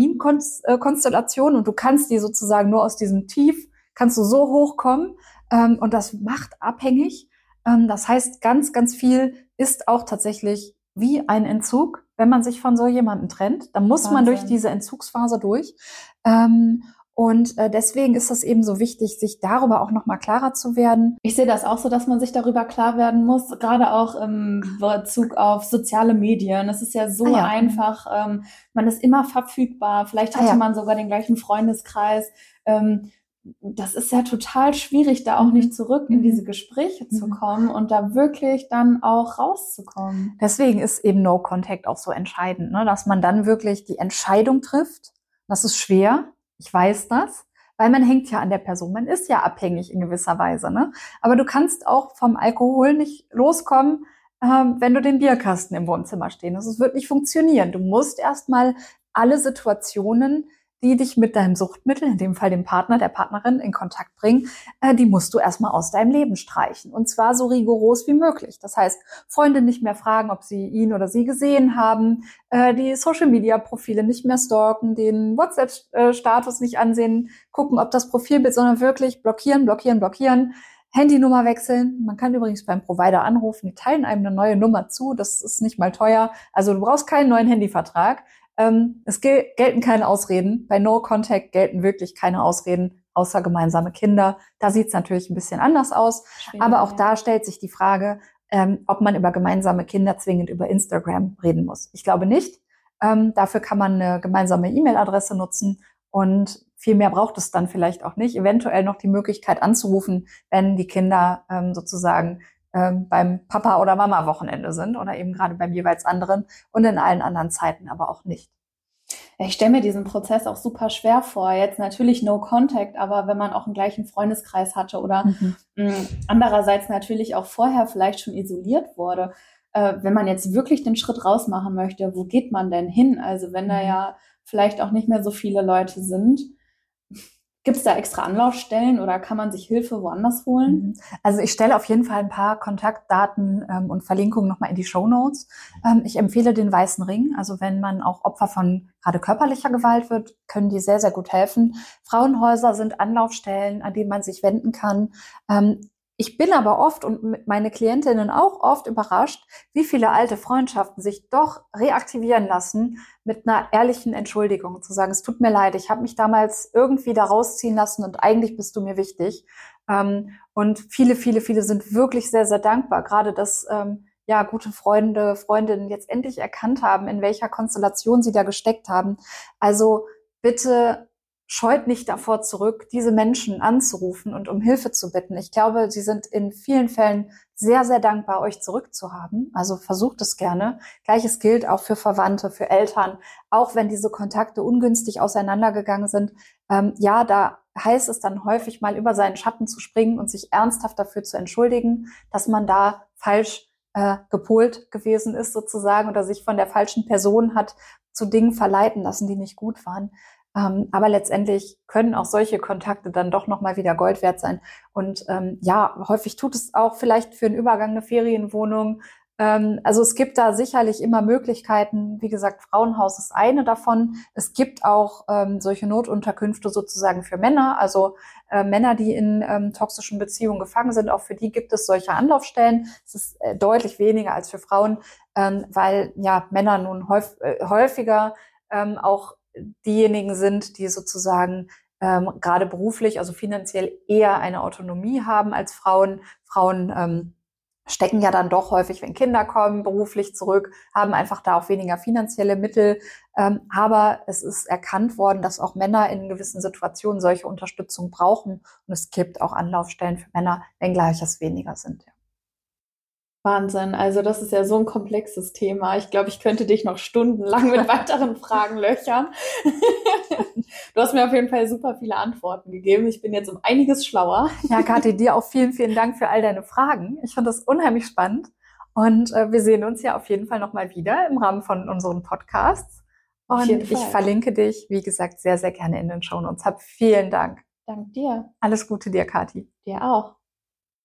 Dopamin-Konstellation und du kannst die sozusagen nur aus diesem Tief kannst du so hochkommen ähm, und das macht abhängig. Ähm, das heißt, ganz ganz viel ist auch tatsächlich wie ein Entzug, wenn man sich von so jemandem trennt. Dann muss Wahnsinn. Man durch diese Entzugsphase durch. Ähm, Und äh, deswegen ist es eben so wichtig, sich darüber auch nochmal klarer zu werden. Ich sehe das auch so, dass man sich darüber klar werden muss, gerade auch im Bezug auf soziale Medien. Es ist ja so ah, ja. einfach, ähm, man ist immer verfügbar. Vielleicht hatte ah, ja. man sogar den gleichen Freundeskreis. Ähm, das ist ja total schwierig, da auch nicht zurück in diese Gespräche mhm. zu kommen und da wirklich dann auch rauszukommen. Deswegen ist eben No Contact auch so entscheidend, ne? Dass man dann wirklich die Entscheidung trifft. Das ist schwer. Ich weiß das, weil man hängt ja an der Person. Man ist ja abhängig in gewisser Weise, ne? Aber du kannst auch vom Alkohol nicht loskommen, ähm, wenn du den Bierkasten im Wohnzimmer stehen hast. Es wird nicht funktionieren. Du musst erstmal alle Situationen, die dich mit deinem Suchtmittel, in dem Fall dem Partner, der Partnerin, in Kontakt bringen, äh, die musst du erstmal aus deinem Leben streichen. Und zwar so rigoros wie möglich. Das heißt, Freunde nicht mehr fragen, ob sie ihn oder sie gesehen haben, äh, die Social-Media-Profile nicht mehr stalken, den WhatsApp-Status nicht ansehen, gucken, ob das Profilbild, sondern wirklich blockieren, blockieren, blockieren, Handynummer wechseln. Man kann übrigens beim Provider anrufen, die teilen einem eine neue Nummer zu, das ist nicht mal teuer. Also du brauchst keinen neuen Handyvertrag. Ähm, es gel- gelten keine Ausreden. Bei No Contact gelten wirklich keine Ausreden, außer gemeinsame Kinder. Da sieht es natürlich ein bisschen anders aus. Schwierig, aber auch ja. da stellt sich die Frage, ähm, ob man über gemeinsame Kinder zwingend über Instagram reden muss. Ich glaube nicht. Ähm, dafür kann man eine gemeinsame E-Mail-Adresse nutzen und viel mehr braucht es dann vielleicht auch nicht. Eventuell noch die Möglichkeit anzurufen, wenn die Kinder ähm, sozusagen beim Papa- oder Mama-Wochenende sind oder eben gerade beim jeweils anderen und in allen anderen Zeiten aber auch nicht. Ich stelle mir diesen Prozess auch super schwer vor. Jetzt natürlich No Contact, aber wenn man auch einen gleichen Freundeskreis hatte oder mhm. mh, andererseits natürlich auch vorher vielleicht schon isoliert wurde, äh, wenn man jetzt wirklich den Schritt raus machen möchte, wo geht man denn hin? Also wenn mhm. da ja vielleicht auch nicht mehr so viele Leute sind, gibt es da extra Anlaufstellen oder kann man sich Hilfe woanders holen? Also ich stelle auf jeden Fall ein paar Kontaktdaten ähm, und Verlinkungen nochmal in die Shownotes. Ähm, ich empfehle den Weißen Ring. Also wenn man auch Opfer von gerade körperlicher Gewalt wird, können die sehr, sehr gut helfen. Frauenhäuser sind Anlaufstellen, an denen man sich wenden kann. Ähm, Ich bin aber oft und meine Klientinnen auch oft überrascht, wie viele alte Freundschaften sich doch reaktivieren lassen mit einer ehrlichen Entschuldigung. Zu sagen, es tut mir leid, ich habe mich damals irgendwie da rausziehen lassen und eigentlich bist du mir wichtig. Und viele, viele, viele sind wirklich sehr, sehr dankbar. Gerade, dass ja gute Freunde, Freundinnen jetzt endlich erkannt haben, in welcher Konstellation sie da gesteckt haben. Also bitte scheut nicht davor zurück, diese Menschen anzurufen und um Hilfe zu bitten. Ich glaube, sie sind in vielen Fällen sehr, sehr dankbar, euch zurückzuhaben. Also versucht es gerne. Gleiches gilt auch für Verwandte, für Eltern, auch wenn diese Kontakte ungünstig auseinandergegangen sind. Ähm, ja, da heißt es dann häufig mal über seinen Schatten zu springen und sich ernsthaft dafür zu entschuldigen, dass man da falsch äh, gepolt gewesen ist sozusagen oder sich von der falschen Person hat zu Dingen verleiten lassen, die nicht gut waren. Ähm, aber letztendlich können auch solche Kontakte dann doch nochmal wieder Gold wert sein. Und ähm, ja, häufig tut es auch vielleicht für einen Übergang eine Ferienwohnung. Ähm, also es gibt da sicherlich immer Möglichkeiten. Wie gesagt, Frauenhaus ist eine davon. Es gibt auch ähm, solche Notunterkünfte sozusagen für Männer. Also äh, Männer, die in ähm, toxischen Beziehungen gefangen sind, auch für die gibt es solche Anlaufstellen. Es ist äh, deutlich weniger als für Frauen, ähm, weil ja Männer nun häuf, äh, häufiger ähm, auch diejenigen sind, die sozusagen ähm, gerade beruflich, also finanziell eher eine Autonomie haben als Frauen. Frauen ähm, stecken ja dann doch häufig, wenn Kinder kommen, beruflich zurück, haben einfach da auch weniger finanzielle Mittel. Ähm, aber es ist erkannt worden, dass auch Männer in gewissen Situationen solche Unterstützung brauchen. Und es gibt auch Anlaufstellen für Männer, wenngleich es weniger sind. Ja. Wahnsinn. Also das ist ja so ein komplexes Thema. Ich glaube, ich könnte dich noch stundenlang mit weiteren Fragen löchern. Du hast mir auf jeden Fall super viele Antworten gegeben. Ich bin jetzt um einiges schlauer. Ja, Kathi, dir auch vielen, vielen Dank für all deine Fragen. Ich fand das unheimlich spannend. Und äh, wir sehen uns ja auf jeden Fall nochmal wieder im Rahmen von unseren Podcasts. Und ich verlinke dich, wie gesagt, sehr, sehr gerne in den Shownotes. Hab vielen Dank. Dank dir. Alles Gute dir, Kathi. Dir auch.